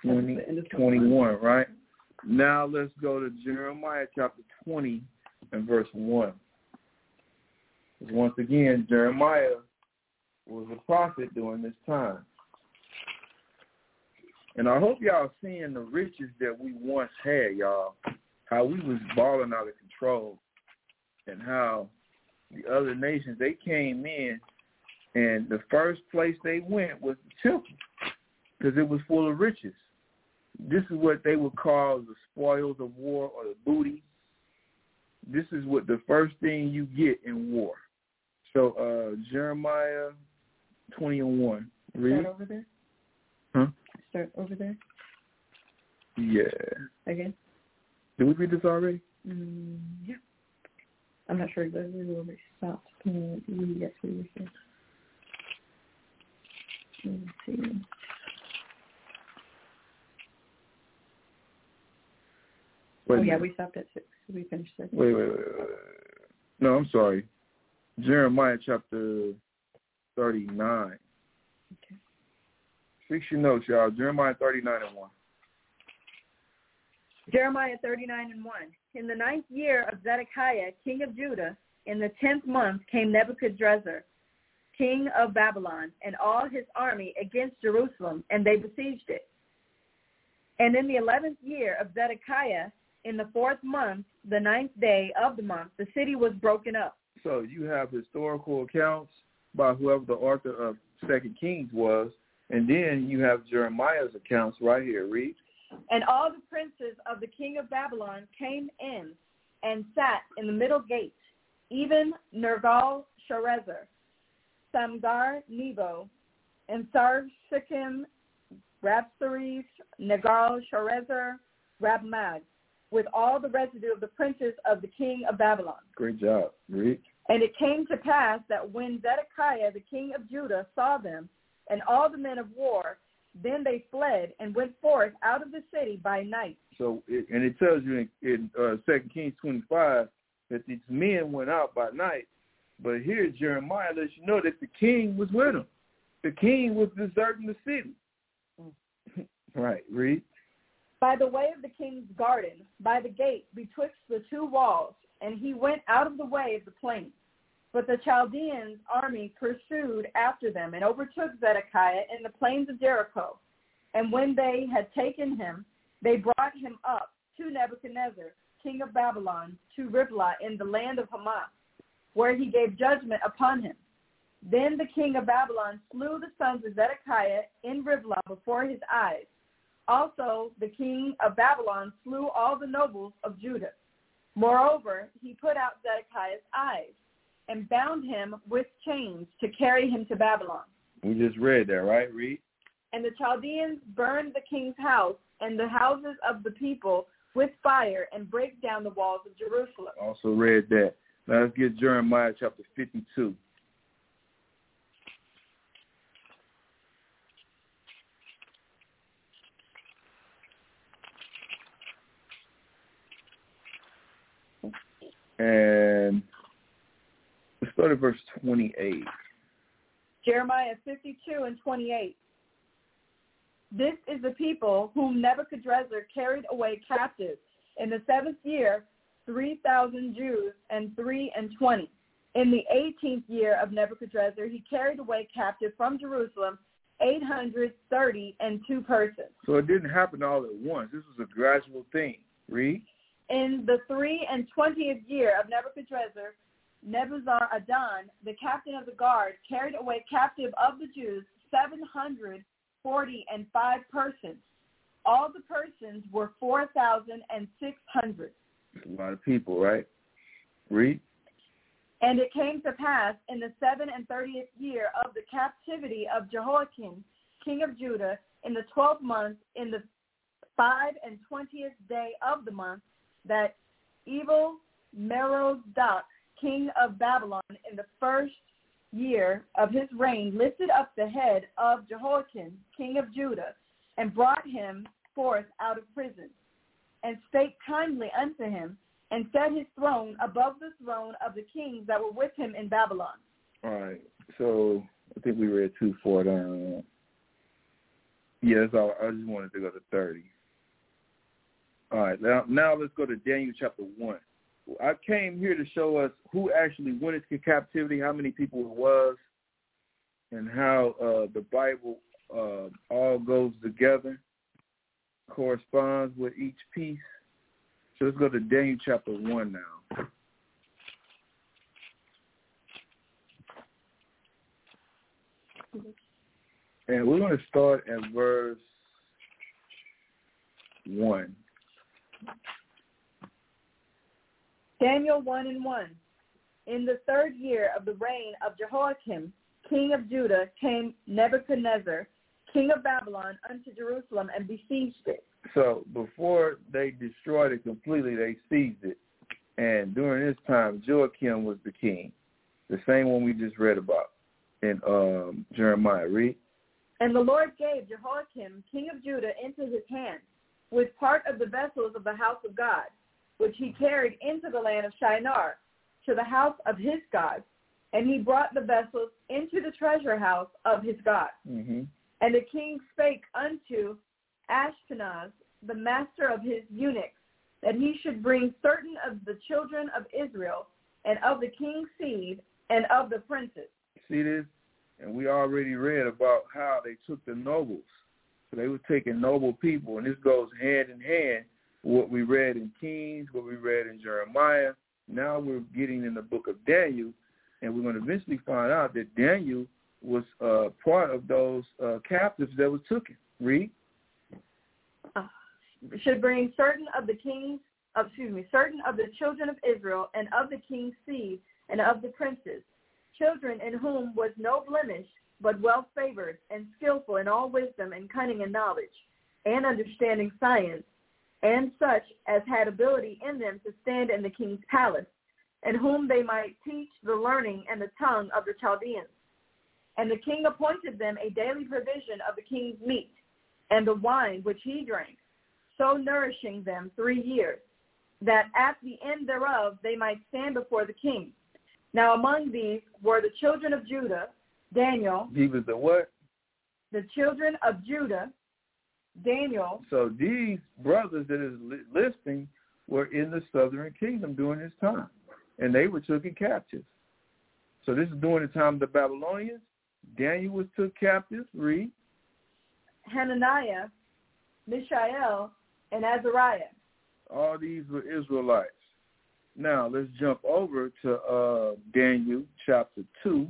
21, right? Now let's go to Jeremiah chapter 20 and verse 1. Because once again, Jeremiah was a prophet during this time. And I hope y'all seeing the riches that we once had, y'all. How we was balling out of control, and how the other nations, they came in And the first place they went was the temple because it was full of riches. This is what they would call the spoils of war or the booty. This is what the first thing you get in war. So Jeremiah 20:1. Read. Start over there? Huh? Start over there? Yeah. Again? Did we read this already? Yeah. I'm not sure exactly where we stopped. Yes, we were here. Let's see. We stopped at 6. We finished 6. Wait. No, I'm sorry. Jeremiah chapter 39. Okay. Fix your notes, y'all. Jeremiah 39:1. Jeremiah 39:1. In the 9th year of Zedekiah, king of Judah, in the 10th month came Nebuchadrezzar, king of Babylon, and all his army against Jerusalem, and they besieged it. And in the 11th year of Zedekiah, in the 4th month, the 9th day of the month, the city was broken up. So you have historical accounts by whoever the author of 2 Kings was, and then you have Jeremiah's accounts right here. Read. And all the princes of the king of Babylon came in and sat in the middle gate, even Nergal-Sharezer, Samgar-Nebo, and Sarsikim, Rabsaris, Nergal-Sharezer, Rabmag, with all the residue of the princes of the king of Babylon. Great job. Read. And it came to pass that when Zedekiah, the king of Judah, saw them and all the men of war, then they fled and went forth out of the city by night. So, it tells you in 2 Kings 25 that these men went out by night. But here Jeremiah lets you know that the king was with them. The king was deserting the city. Right. Read. By the way of the king's garden, by the gate betwixt the two walls, and he went out of the way of the plain. But the Chaldeans' army pursued after them and overtook Zedekiah in the plains of Jericho. And when they had taken him, they brought him up to Nebuchadnezzar, king of Babylon, to Riblah in the land of Hamath, where he gave judgment upon him. Then the king of Babylon slew the sons of Zedekiah in Riblah before his eyes. Also, the king of Babylon slew all the nobles of Judah. Moreover, he put out Zedekiah's eyes and bound him with chains to carry him to Babylon. We just read that, right? Read. And the Chaldeans burned the king's house and the houses of the people with fire and break down the walls of Jerusalem. Also read that. Now let's get Jeremiah chapter 52. And let's start at verse 28. Jeremiah 52:28. This is the people whom Nebuchadrezzar carried away captive in the 7th year, 3,000 Jews and 23. In the 18th year of Nebuchadrezzar, he carried away captive from Jerusalem 832 persons. So it didn't happen all at once. This was a gradual thing. Read. In the 23rd year of Nebuchadrezzar, Nebuzaradan, the captain of the guard, carried away captive of the Jews 745 persons. All the persons were 4,600. That's a lot of people, right? Read. And it came to pass in the 37th year of the captivity of Jehoiakim, king of Judah, in the 12th month, in the 25th day of the month, that Evil-Merodach, king of Babylon, in the 1st year of his reign, lifted up the head of Jehoiakim, king of Judah, and brought him forth out of prison, and spake kindly unto him, and set his throne above the throne of the kings that were with him in Babylon. All right. So I think we read 2:4 down. Yeah, that's all. I just wanted to go to 30. All right. Now let's go to Daniel chapter 1. I came here to show us who actually went into captivity, how many people it was, and how the Bible all goes together, corresponds with each piece. So let's go to Daniel chapter 1 now. And we're going to start at verse 1. Daniel 1:1. In the 3rd year of the reign of Jehoiakim, king of Judah, came Nebuchadnezzar, king of Babylon, unto Jerusalem and besieged it. So before they destroyed it completely, they seized it. And during this time, Joachim was the king, the same one we just read about in Jeremiah. Read. And the Lord gave Jehoiakim, king of Judah, into his hand, with part of the vessels of the house of God, which he carried into the land of Shinar, to the house of his God. And he brought the vessels into the treasure house of his God. Mm-hmm. And the king spake unto Ashpenaz, the master of his eunuchs, that he should bring certain of the children of Israel, and of the king's seed, and of the princes. See this? And we already read about how they took the nobles. So they were taking noble people, and this goes hand in hand with what we read in Kings, what we read in Jeremiah. Now we're getting in the book of Daniel, and we're going to eventually find out that Daniel was part of those captives that was taken. Read. Should bring certain of the certain of the children of Israel, and of the king's seed, and of the princes, children in whom was no blemish, but well favored, and skillful in all wisdom and cunning and knowledge, and understanding science, and such as had ability in them to stand in the king's palace, and whom they might teach the learning and the tongue of the Chaldeans. And the king appointed them a daily provision of the king's meat, and the wine which he drank, so nourishing them 3 years, that at the end thereof they might stand before the king. Now among these were the children of Judah, Daniel. He was the what? The children of Judah, Daniel. So these brothers that is listing were in the southern kingdom during this time, and they were taken captive. So this is during the time of the Babylonians. Daniel was took captive. Read. Hananiah, Mishael, and Azariah. All these were Israelites. Now, let's jump over to Daniel chapter 2.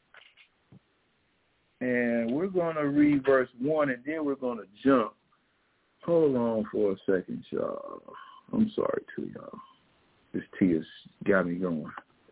And we're going to read verse 1, and then we're going to jump. Hold on for a second, y'all. I'm sorry, too, y'all. This tea has got me going.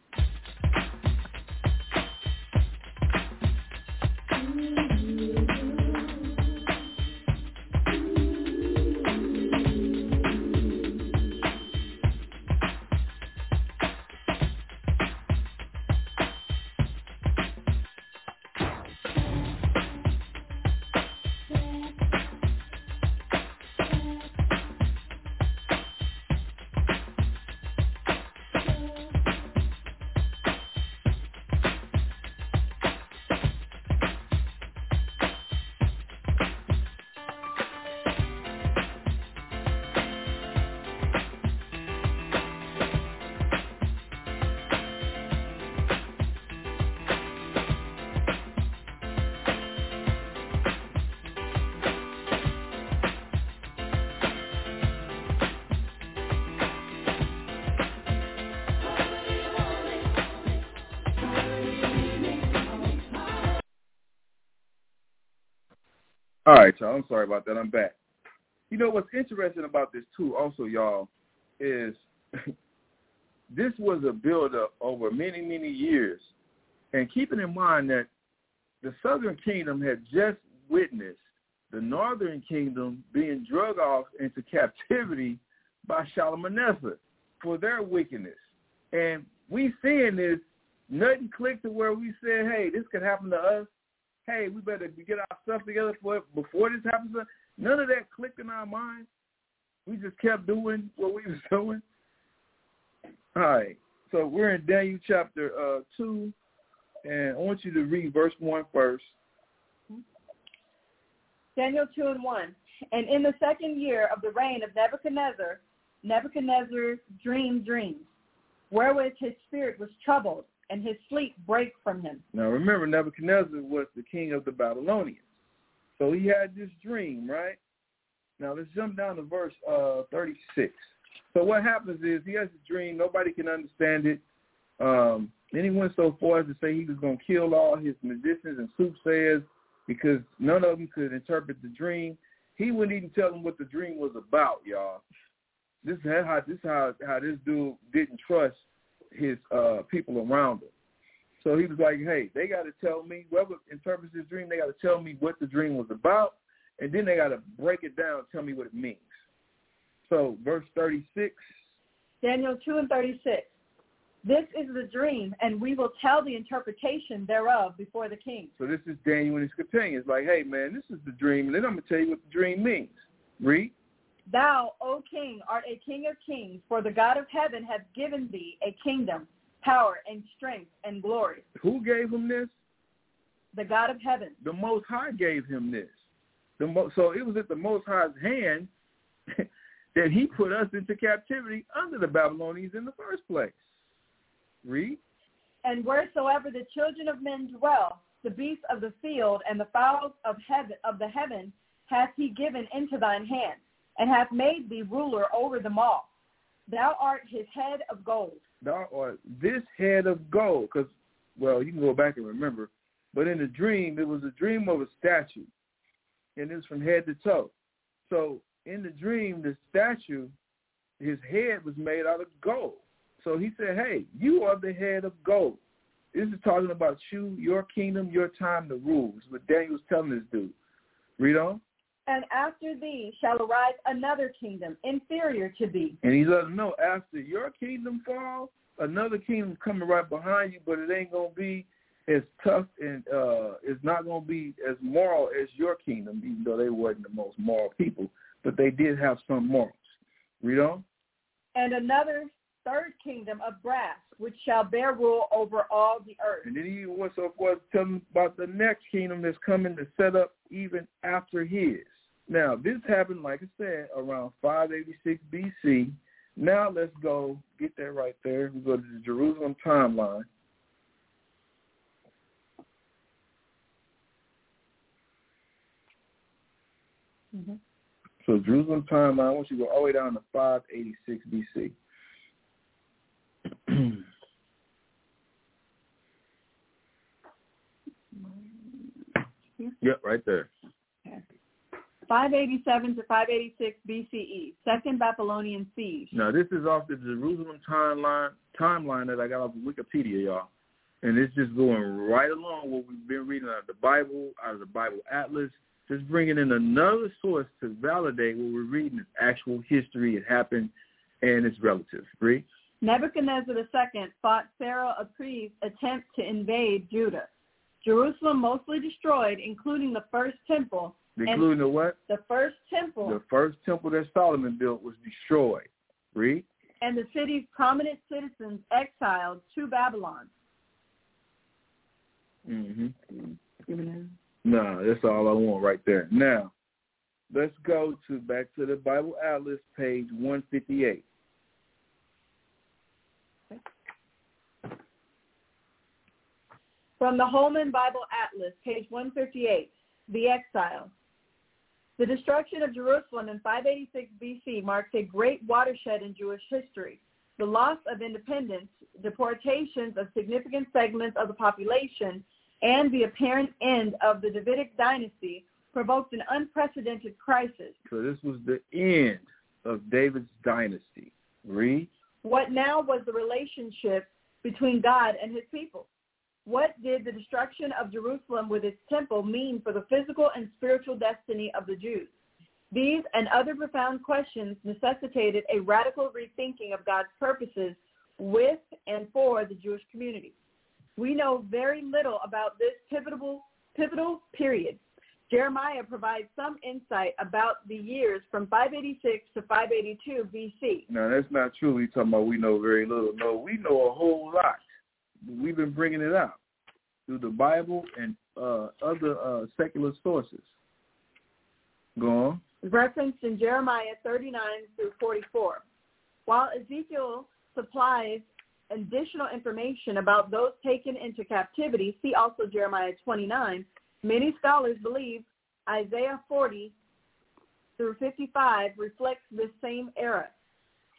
All right, y'all. I'm sorry about that. I'm back. You know what's interesting about this, too, also, y'all, is this was a build-up over many, many years. And keeping in mind that the southern kingdom had just witnessed the northern kingdom being drug off into captivity by Shalmaneser for their wickedness. And we seeing this, nothing clicked to where we said, hey, this could happen to us. Hey, we better get our stuff together before this happens. None of that clicked in our minds. We just kept doing what we was doing. All right. So we're in Daniel chapter 2, and I want you to read verse 1 first. Daniel 2:1. And in the 2nd year of the reign of Nebuchadnezzar, Nebuchadnezzar dreamed dreams, wherewith his spirit was troubled, and his sleep brake from him. Now remember, Nebuchadnezzar was the king of the Babylonians. So he had this dream, right? Now let's jump down to verse 36. So what happens is he has a dream. Nobody can understand it. Then he went so far as to say he was going to kill all his magicians and soothsayers because none of them could interpret the dream. He wouldn't even tell them what the dream was about, y'all. This is how this dude didn't trust his people around him. So he was like, hey, they got to tell me, whoever interprets this dream, they got to tell me what the dream was about, and then they got to break it down and tell me what it means. So verse 36. Daniel 2:36. This is the dream, and we will tell the interpretation thereof before the king. So this is Daniel and his companions. Like, hey, man, this is the dream, and then I'm going to tell you what the dream means. Read. Thou, O king, art a king of kings, for the God of heaven hath given thee a kingdom, power, and strength, and glory. Who gave him this? The God of heaven. The Most High gave him this. So it was at the Most High's hand that he put us into captivity under the Babylonians in the first place. Read. And wheresoever the children of men dwell, the beasts of the field and the fowls of the heaven hath he given into thine hand, and hath made thee ruler over them all. Thou art his head of gold. Thou art this head of gold. Because, well, you can go back and remember, but in the dream, it was a dream of a statue, and it was from head to toe. So in the dream, the statue, his head was made out of gold. So he said, hey, you are the head of gold. This is talking about you, your kingdom, your time to rule. This is what Daniel's telling this dude. Read on. And after thee shall arise another kingdom inferior to thee. And he let them know, after your kingdom falls, another kingdom coming right behind you, but it ain't going to be as tough and it's not going to be as moral as your kingdom, even though they wasn't the most moral people, but they did have some morals. Read on. And another third kingdom of brass, which shall bear rule over all the earth. And then he went so far as to tell them about the next kingdom that's coming to set up even after his. Now, this happened, like I said, around 586 BC. Now let's go, get that right there. We go to the Jerusalem timeline. Mm-hmm. So Jerusalem timeline, I want you to go all the way down to 586 BC. Yep, right there. Okay. 587 to 586 BCE, Second Babylonian Siege. Now, this is off the Jerusalem timeline that I got off of Wikipedia, y'all. And it's just going right along what we've been reading out of the Bible, out of the Bible Atlas, just bringing in another source to validate what we're reading is actual history. It happened, and it's relative. Read. Nebuchadnezzar II fought Pharaoh Apri's attempt to invade Judah. Jerusalem mostly destroyed, including the first temple. Including the what? The first temple. The first temple that Solomon built was destroyed. Read. And the city's prominent citizens exiled to Babylon. Mm-hmm. No, that's all I want right there. Now, let's go back to the Bible Atlas, page 158. From the Holman Bible Atlas, page 158, The Exile. The destruction of Jerusalem in 586 BC marks a great watershed in Jewish history. The loss of independence, deportations of significant segments of the population, and the apparent end of the Davidic dynasty provoked an unprecedented crisis. So this was the end of David's dynasty. Read. What now was the relationship between God and his people? What did the destruction of Jerusalem with its temple mean for the physical and spiritual destiny of the Jews? These and other profound questions necessitated a radical rethinking of God's purposes with and for the Jewish community. We know very little about this pivotal period. Jeremiah provides some insight about the years from 586 to 582 BC. No, that's not true. We're talking about we know very little. No, we know a whole lot. We've been bringing it out through the Bible and other secular sources. Go on. Referenced in Jeremiah 39 through 44. While Ezekiel supplies additional information about those taken into captivity, see also Jeremiah 29, many scholars believe Isaiah 40 through 55 reflects this same era.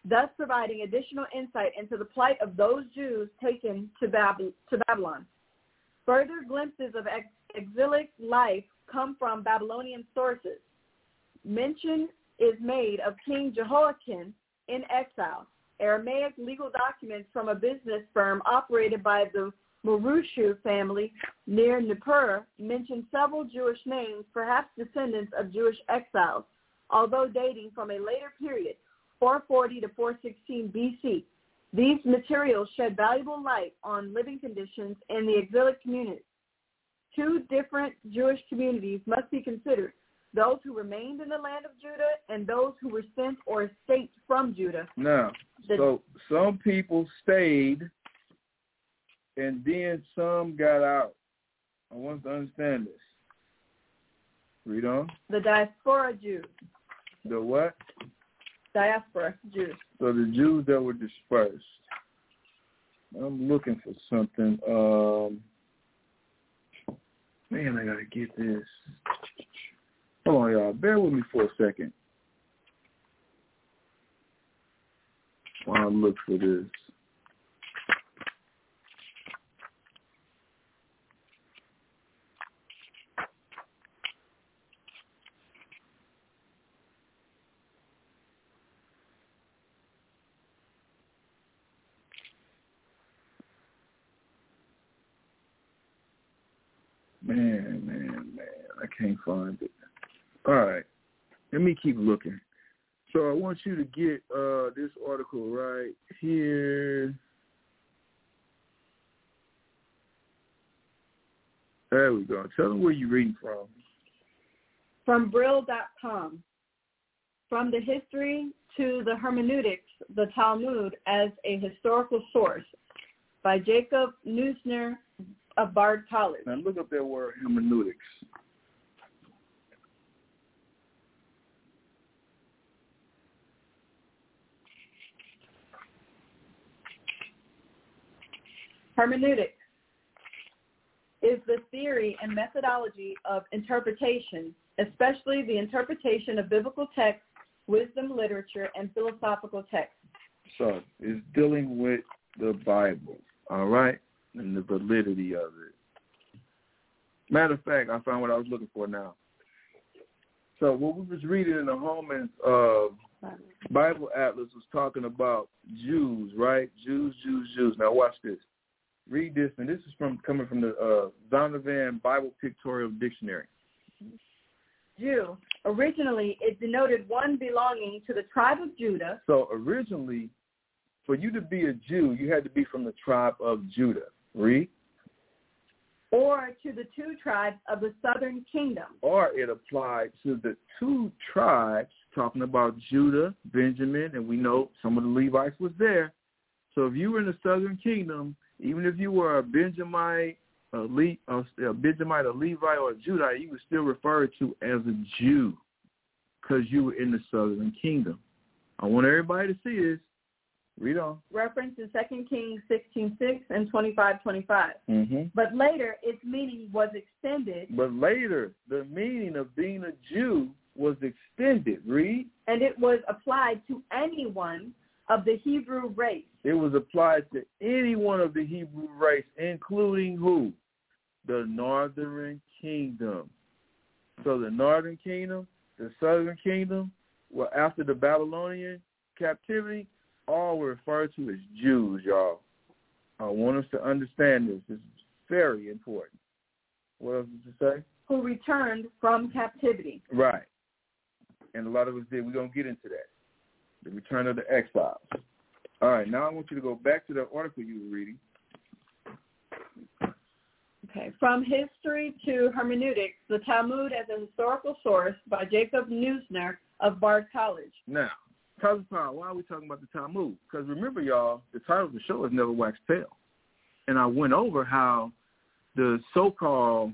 thus providing additional insight into the plight of those Jews taken to Babylon. Further glimpses of exilic life come from Babylonian sources. Mention is made of King Jehoiakim in exile. Aramaic legal documents from a business firm operated by the Marushu family near Nippur mention several Jewish names, perhaps descendants of Jewish exiles, although dating from a later period, 440 to 416 BC. These materials shed valuable light on living conditions in the exilic community. Two different Jewish communities must be considered, those who remained in the land of Judah and those who were sent or escaped from Judah. Now, so some people stayed and then some got out. I want to understand this. Read on. The diaspora Jews. The what? Diaspora Jews. So the Jews that were dispersed. I'm looking for something. Man, I got to get this. Hold on, y'all. Bear with me for a second while I look for this. Man, I can't find it. All right, let me keep looking. So I want you to get this article right here. There we go. Tell them where you're reading from. From Brill.com. From the history to the hermeneutics, the Talmud as a historical source, by Jacob Neusner of Bard College. Now look up that word hermeneutics. Hermeneutics is the theory and methodology of interpretation, especially the interpretation of biblical texts, wisdom literature, and philosophical texts. So it's dealing with the Bible, all right, and the validity of it. Matter of fact, I found what I was looking for now. So what we was reading in the Holman's Bible Atlas was talking about Jews, right? Jews. Now watch this. Read this, and this is coming from the Zondervan Bible Pictorial Dictionary. Jew. Originally, it denoted one belonging to the tribe of Judah. So originally, for you to be a Jew, you had to be from the tribe of Judah. Read. Or to the two tribes of the southern kingdom. Or it applied to the two tribes, talking about Judah, Benjamin, and we know some of the Levites was there. So if you were in the southern kingdom, even if you were a Benjamite, a Levite, or a Judite, you were still referred to as a Jew because you were in the southern kingdom. I want everybody to see this. Read on. Reference in 2 Kings 16:6 and 25:25. Mm-hmm. But later, its meaning was extended. But later, the meaning of being a Jew was extended. Read. And it was applied to anyone of the Hebrew race. It was applied to anyone of the Hebrew race, including who? The northern kingdom. So the northern kingdom, the southern kingdom, well, after the Babylonian captivity, all were referred to as Jews, y'all. I want us to understand this. This is very important. What else did you say? Who returned from captivity. Right. And a lot of us did. We're going to get into that. The return of the exiles. All right, now I want you to go back to the article you were reading. Okay, from history to hermeneutics, the Talmud as a historical source by Jacob Neusner of Bard College. Now, why are we talking about the Talmud? Because remember, y'all, the title of the show is Never Wax Pale. And I went over how the so-called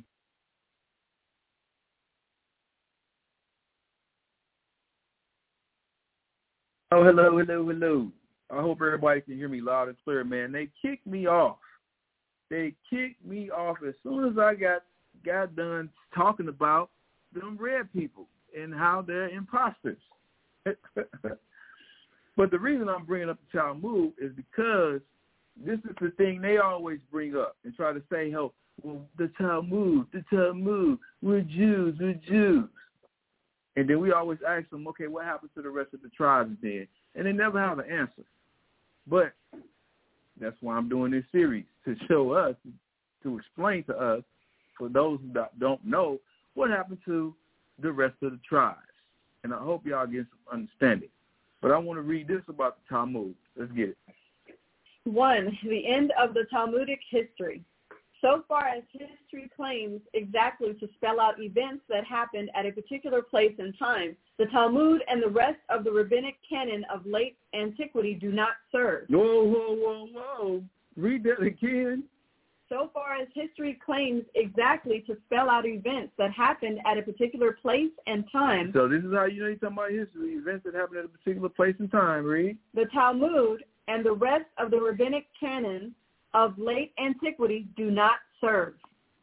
Oh, hello. I hope everybody can hear me loud and clear, man. They kicked me off. As soon as I got done talking about them red people and how they're imposters. But But the reason I'm bringing up the Talmud is because this is the thing they always bring up and try to say, well, the Talmud, we're Jews. And then we always ask them, okay, what happens to the rest of the tribes then? And they never have an answer. But that's why I'm doing this series, to show us, to explain to us, for those who don't know, what happened to the rest of the tribes. And I hope y'all get some understanding. But I want to read this about the Talmud. Let's get it. 1. The end of the Talmudic history. So far as history claims exactly to spell out events that happened at a particular place and time, the Talmud and the rest of the rabbinic canon of late antiquity do not serve. Whoa. Read that again. So far as history claims exactly to spell out events that happened at a particular place and time. So this is how you know you're talking about history, events that happened at a particular place and time, read. The Talmud and the rest of the rabbinic canon of late antiquity do not serve.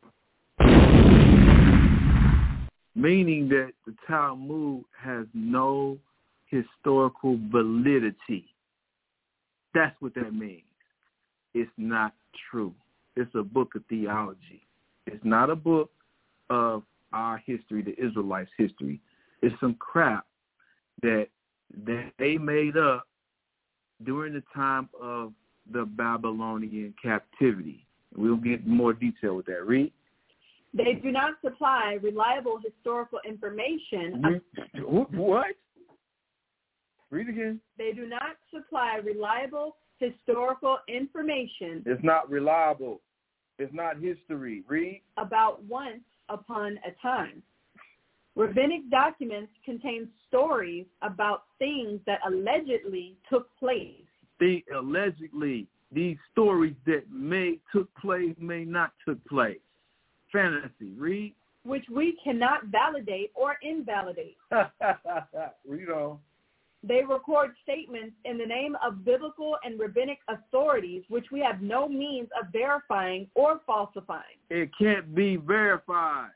Meaning that the Talmud has no historical validity. That's what that means. It's not true. It's a book of theology. It's not a book of our history, the Israelites' history. It's some crap that they made up during the time of the Babylonian captivity. We'll get more detail with that. Read. They do not supply reliable historical information. What? Read again. They do not supply reliable historical information. It's not reliable. It's not history. Read. About once upon a time. Rabbinic documents contain stories about things that allegedly took place. Allegedly, these stories that took place, may not took place. Fantasy. Read. Which we cannot validate or invalidate. Read on. They record statements in the name of biblical and rabbinic authorities, which we have no means of verifying or falsifying. It can't be verified.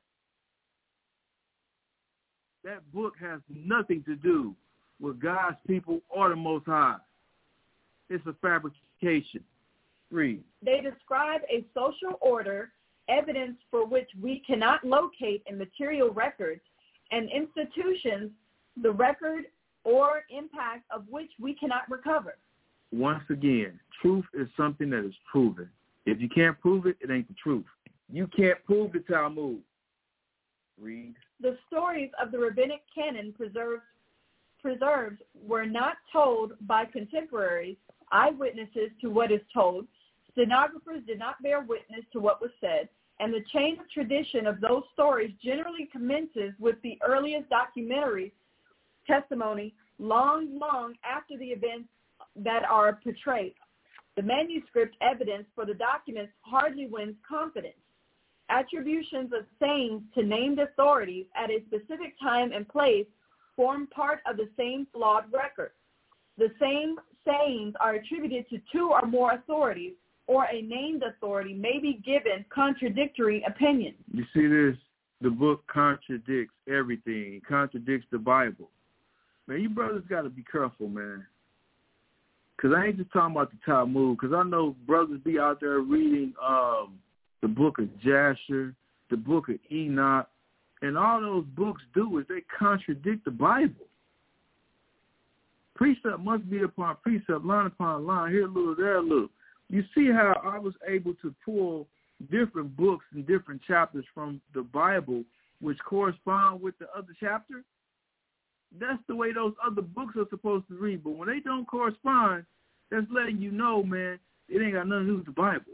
That book has nothing to do with God's people or the Most High. It's a fabrication. Read. They describe a social order, evidence for which we cannot locate in material records, and institutions, the record or impact of which we cannot recover. Once again, truth is something that is proven. If you can't prove it, it ain't the truth. You can't prove the Talmud. Read. The stories of the rabbinic canon preserved were not told by contemporaries, eyewitnesses to what is told. Stenographers did not bear witness to what was said, and the chain of tradition of those stories generally commences with the earliest documentary testimony long after the events that are portrayed. The manuscript evidence for the documents hardly wins confidence. Attributions of sayings to named authorities at a specific time and place form part of the same flawed record. The same sayings are attributed to two or more authorities, or a named authority may be given contradictory opinions. You see this? The book contradicts everything. It contradicts the Bible. Man, you brothers got to be careful, man. Because I ain't just talking about the Talmud, because I know brothers be out there reading the book of Jasher, the book of Enoch, and all those books do is they contradict the Bible. Precept must be upon precept, line upon line, here a little, there a little. You see how I was able to pull different books and different chapters from the Bible which correspond with the other chapter? That's the way those other books are supposed to read. But when they don't correspond, that's letting you know, man, it ain't got nothing to do with the Bible.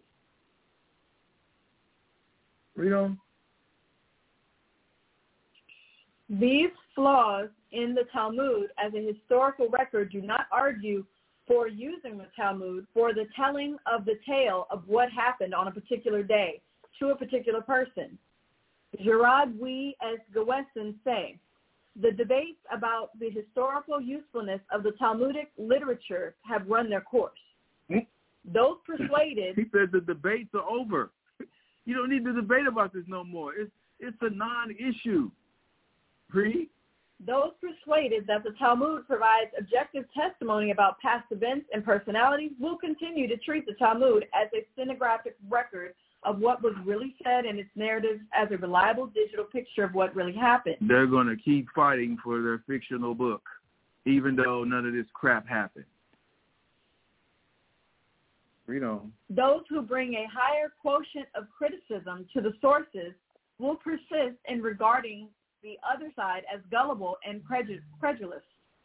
Read on. These flaws in the Talmud as a historical record do not argue for using the Talmud for the telling of the tale of what happened on a particular day to a particular person. Gerard W. S. Gewesen say, the debates about the historical usefulness of the Talmudic literature have run their course. Those persuaded... He said the debates are over. You don't need to debate about this no more. It's a non-issue. Read. Those persuaded that the Talmud provides objective testimony about past events and personalities will continue to treat the Talmud as a stenographic record of what was really said and its narratives as a reliable digital picture of what really happened. They're going to keep fighting for their fictional book, even though none of this crap happened. Read on. Those who bring a higher quotient of criticism to the sources will persist in regarding the other side as gullible and credulous.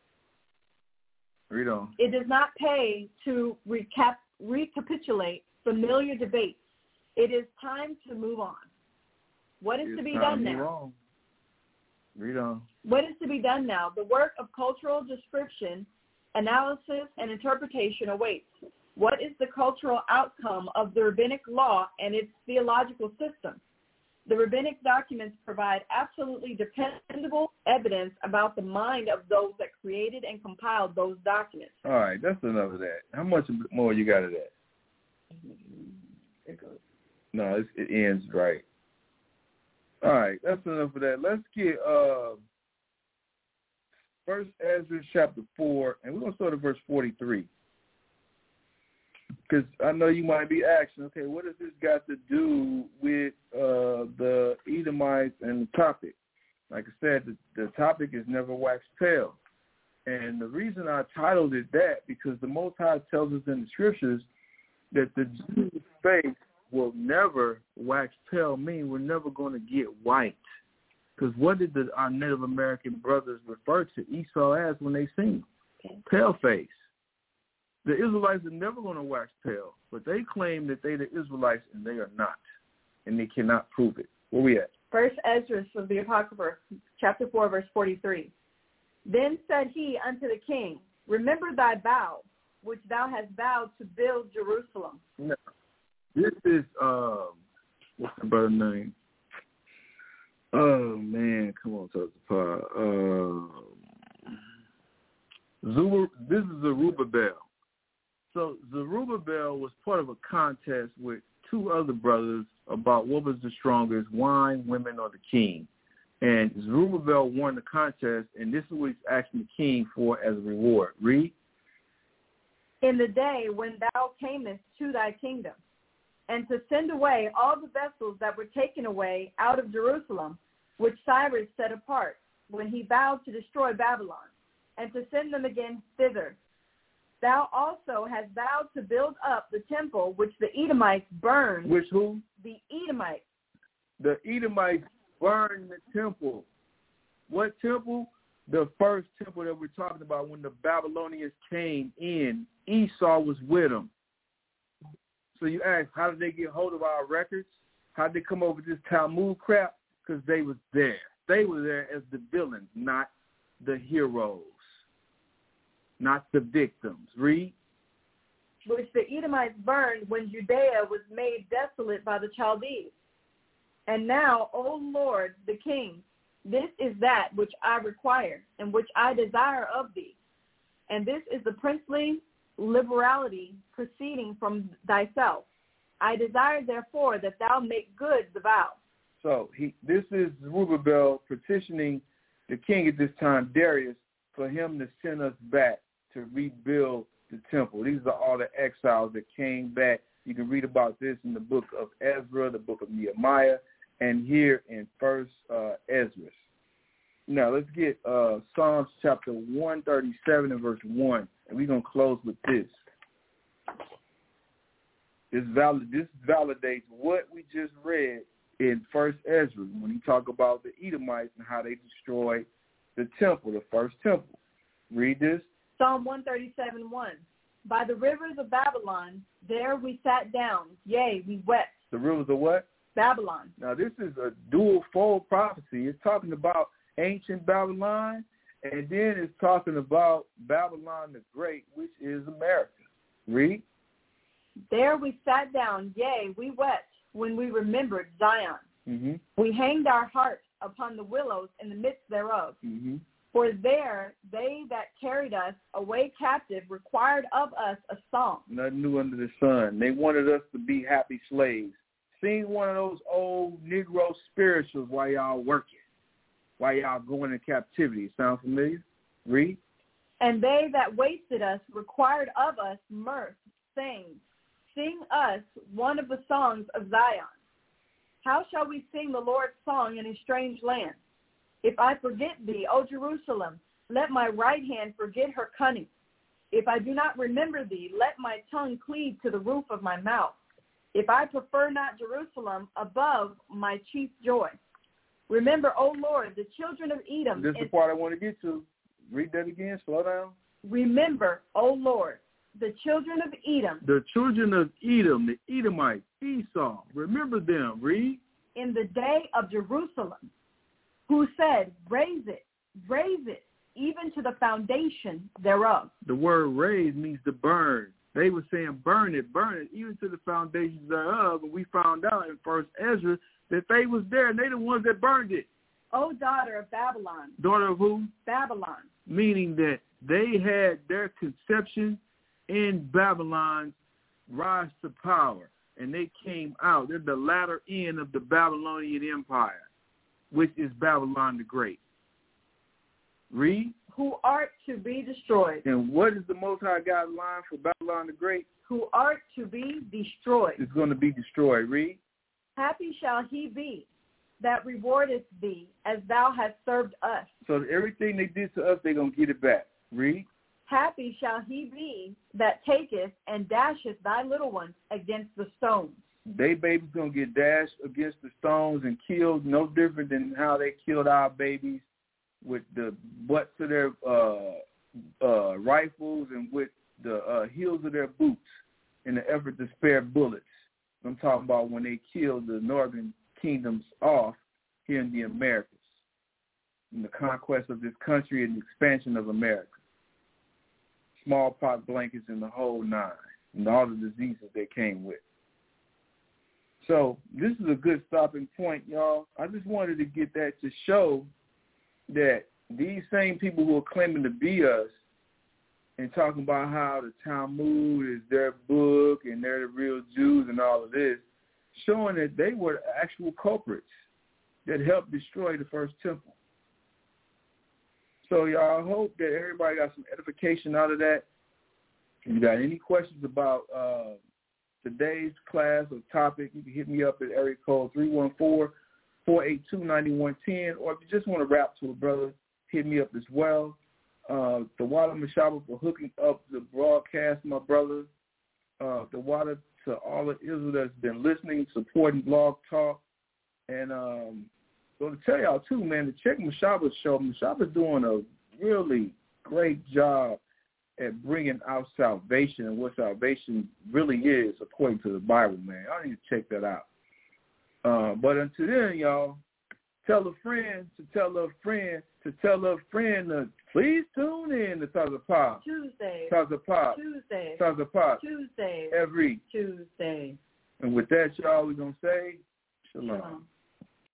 Read on. It does not pay to recapitulate familiar debates. It is time to move on. What is to be done now? Read on. What is to be done now? The work of cultural description, analysis, and interpretation awaits. What is the cultural outcome of the rabbinic law and its theological system? The rabbinic documents provide absolutely dependable evidence about the mind of those that created and compiled those documents. All right, that's enough of that. How much more you got of that? No, it ends right. All right, that's enough of that. Let's get First Ezra chapter 4, and we're going to start at verse 43. Because I know you might be asking, okay, what does this got to do with the Edomites and the topic? Like I said, the topic is never waxed pale. And the reason I titled it that, because the Most High tells us in the scriptures that the Jews' faith will never wax pale, meaning we're never going to get white. Because what did our Native American brothers refer to Esau as when they sing? Okay. Pale face. The Israelites are never going to wax pale, but they claim that they the Israelites, and they are not, and they cannot prove it. Where we at? First Ezra of the Apocrypha, chapter 4, verse 43. Then said he unto the king, remember thy vow, which thou hast vowed to build Jerusalem. No. This is, what's the brother's name? Oh, man, come on, this is Zerubbabel. So Zerubbabel was part of a contest with two other brothers about what was the strongest, wine, women, or the king. And Zerubbabel won the contest, and this is what he's asking the king for as a reward. Read. In the day when thou camest to thy kingdom, and to send away all the vessels that were taken away out of Jerusalem, which Cyrus set apart, when he vowed to destroy Babylon, and to send them again thither. Thou also hast vowed to build up the temple which the Edomites burned. Which who? The Edomites. The Edomites burned the temple. What temple? The first temple that we're talking about when the Babylonians came in. Esau was with them. So you ask, how did they get hold of our records? How did they come over this Talmud crap? Because they was there. They were there as the villains, not the heroes. Not the victims. Read. Which the Edomites burned when Judea was made desolate by the Chaldees. And now, O Lord, the King, this is that which I require and which I desire of thee. And this is the princely liberality proceeding from thyself. I desire, therefore, that thou make good the vow. So this is Zerubbabel petitioning the king at this time, Darius, for him to send us back to rebuild the temple. These are all the exiles that came back. You can read about this in the book of Ezra, the book of Nehemiah, and here in First Ezra. Now let's get Psalms chapter 137 and verse 1, and we're going to close with this. This validates what we just read in First Ezra when he talk about the Edomites and how they destroyed the temple, the first temple. Read this. Psalm 137:1. By the rivers of Babylon, there we sat down, yea, we wept. The rivers of what? Babylon. Now this is a dual-fold prophecy. It's talking about ancient Babylon, and then it's talking about Babylon the Great, which is America. Read. There we sat down, yea, we wept, when we remembered Zion. Mm-hmm. We hanged our hearts upon the willows in the midst thereof. Mm-hmm. For there they that carried us away captive required of us a song. Nothing new under the sun. They wanted us to be happy slaves. Sing one of those old Negro spirituals while y'all while y'all going in captivity. Sound familiar? Read. And they that wasted us required of us mirth, saying, sing us one of the songs of Zion. How shall we sing the Lord's song in a strange land? If I forget thee, O Jerusalem, let my right hand forget her cunning. If I do not remember thee, let my tongue cleave to the roof of my mouth. If I prefer not Jerusalem above my chief joy. Remember, O Lord, the children of Edom. This is the part I want to get to. Read that again. Slow down. Remember, O Lord, the children of Edom. The children of Edom, the Edomites, Esau. Remember them. Read. In the day of Jerusalem, who said, raise it, even to the foundation thereof. The word raise means to burn. They were saying burn it, even to the foundations thereof. And we found out in 1 Ezra that they was there, and they the ones that burned it. O daughter of Babylon. Daughter of who? Babylon. Meaning that they had their conception in Babylon's rise to power, and they came out. They're the latter end of the Babylonian Empire, which is Babylon the Great. Read. Who art to be destroyed. And what is the Most High God line for Babylon the Great? Who art to be destroyed. It's going to be destroyed. Read. Happy shall he be that rewardeth thee as thou hast served us. So everything they did to us, they're going to get it back. Read. Happy shall he be that taketh and dasheth thy little ones against the stones. They babies going to get dashed against the stones and killed, no different than how they killed our babies, with the butts of their rifles and with the heels of their boots in the effort to spare bullets. I'm talking about when they killed the northern kingdoms off here in the Americas, in the conquest of this country and the expansion of America. Smallpox blankets and the whole nine, and all the diseases they came with. So this is a good stopping point, y'all. I just wanted to get that to show that these same people who are claiming to be us and talking about how the Talmud is their book and they're the real Jews and all of this, showing that they were the actual culprits that helped destroy the first temple. So, y'all, I hope that everybody got some edification out of that. If you got any questions about today's class or topic, you can hit me up at area code 314-482-9110, or if you just want to rap to a brother, hit me up as well. The Water Mashaba for hooking up the broadcast, my brother. The Water to all of Israel that's been listening, supporting Blog Talk. And so to tell y'all, too, man, to check Mashaba's show, Mashaba's doing a really great job at bringing out salvation and what salvation really is according to the Bible, man. I need to check that out. But until then, y'all, tell a friend to tell a friend to tell a friend to please tune in to Taza Pop. Tuesday. Taza Pop. Tuesday. Taza Pop. Tuesday. Every Tuesday. And with that, y'all, we're going to say shalom. Shalom.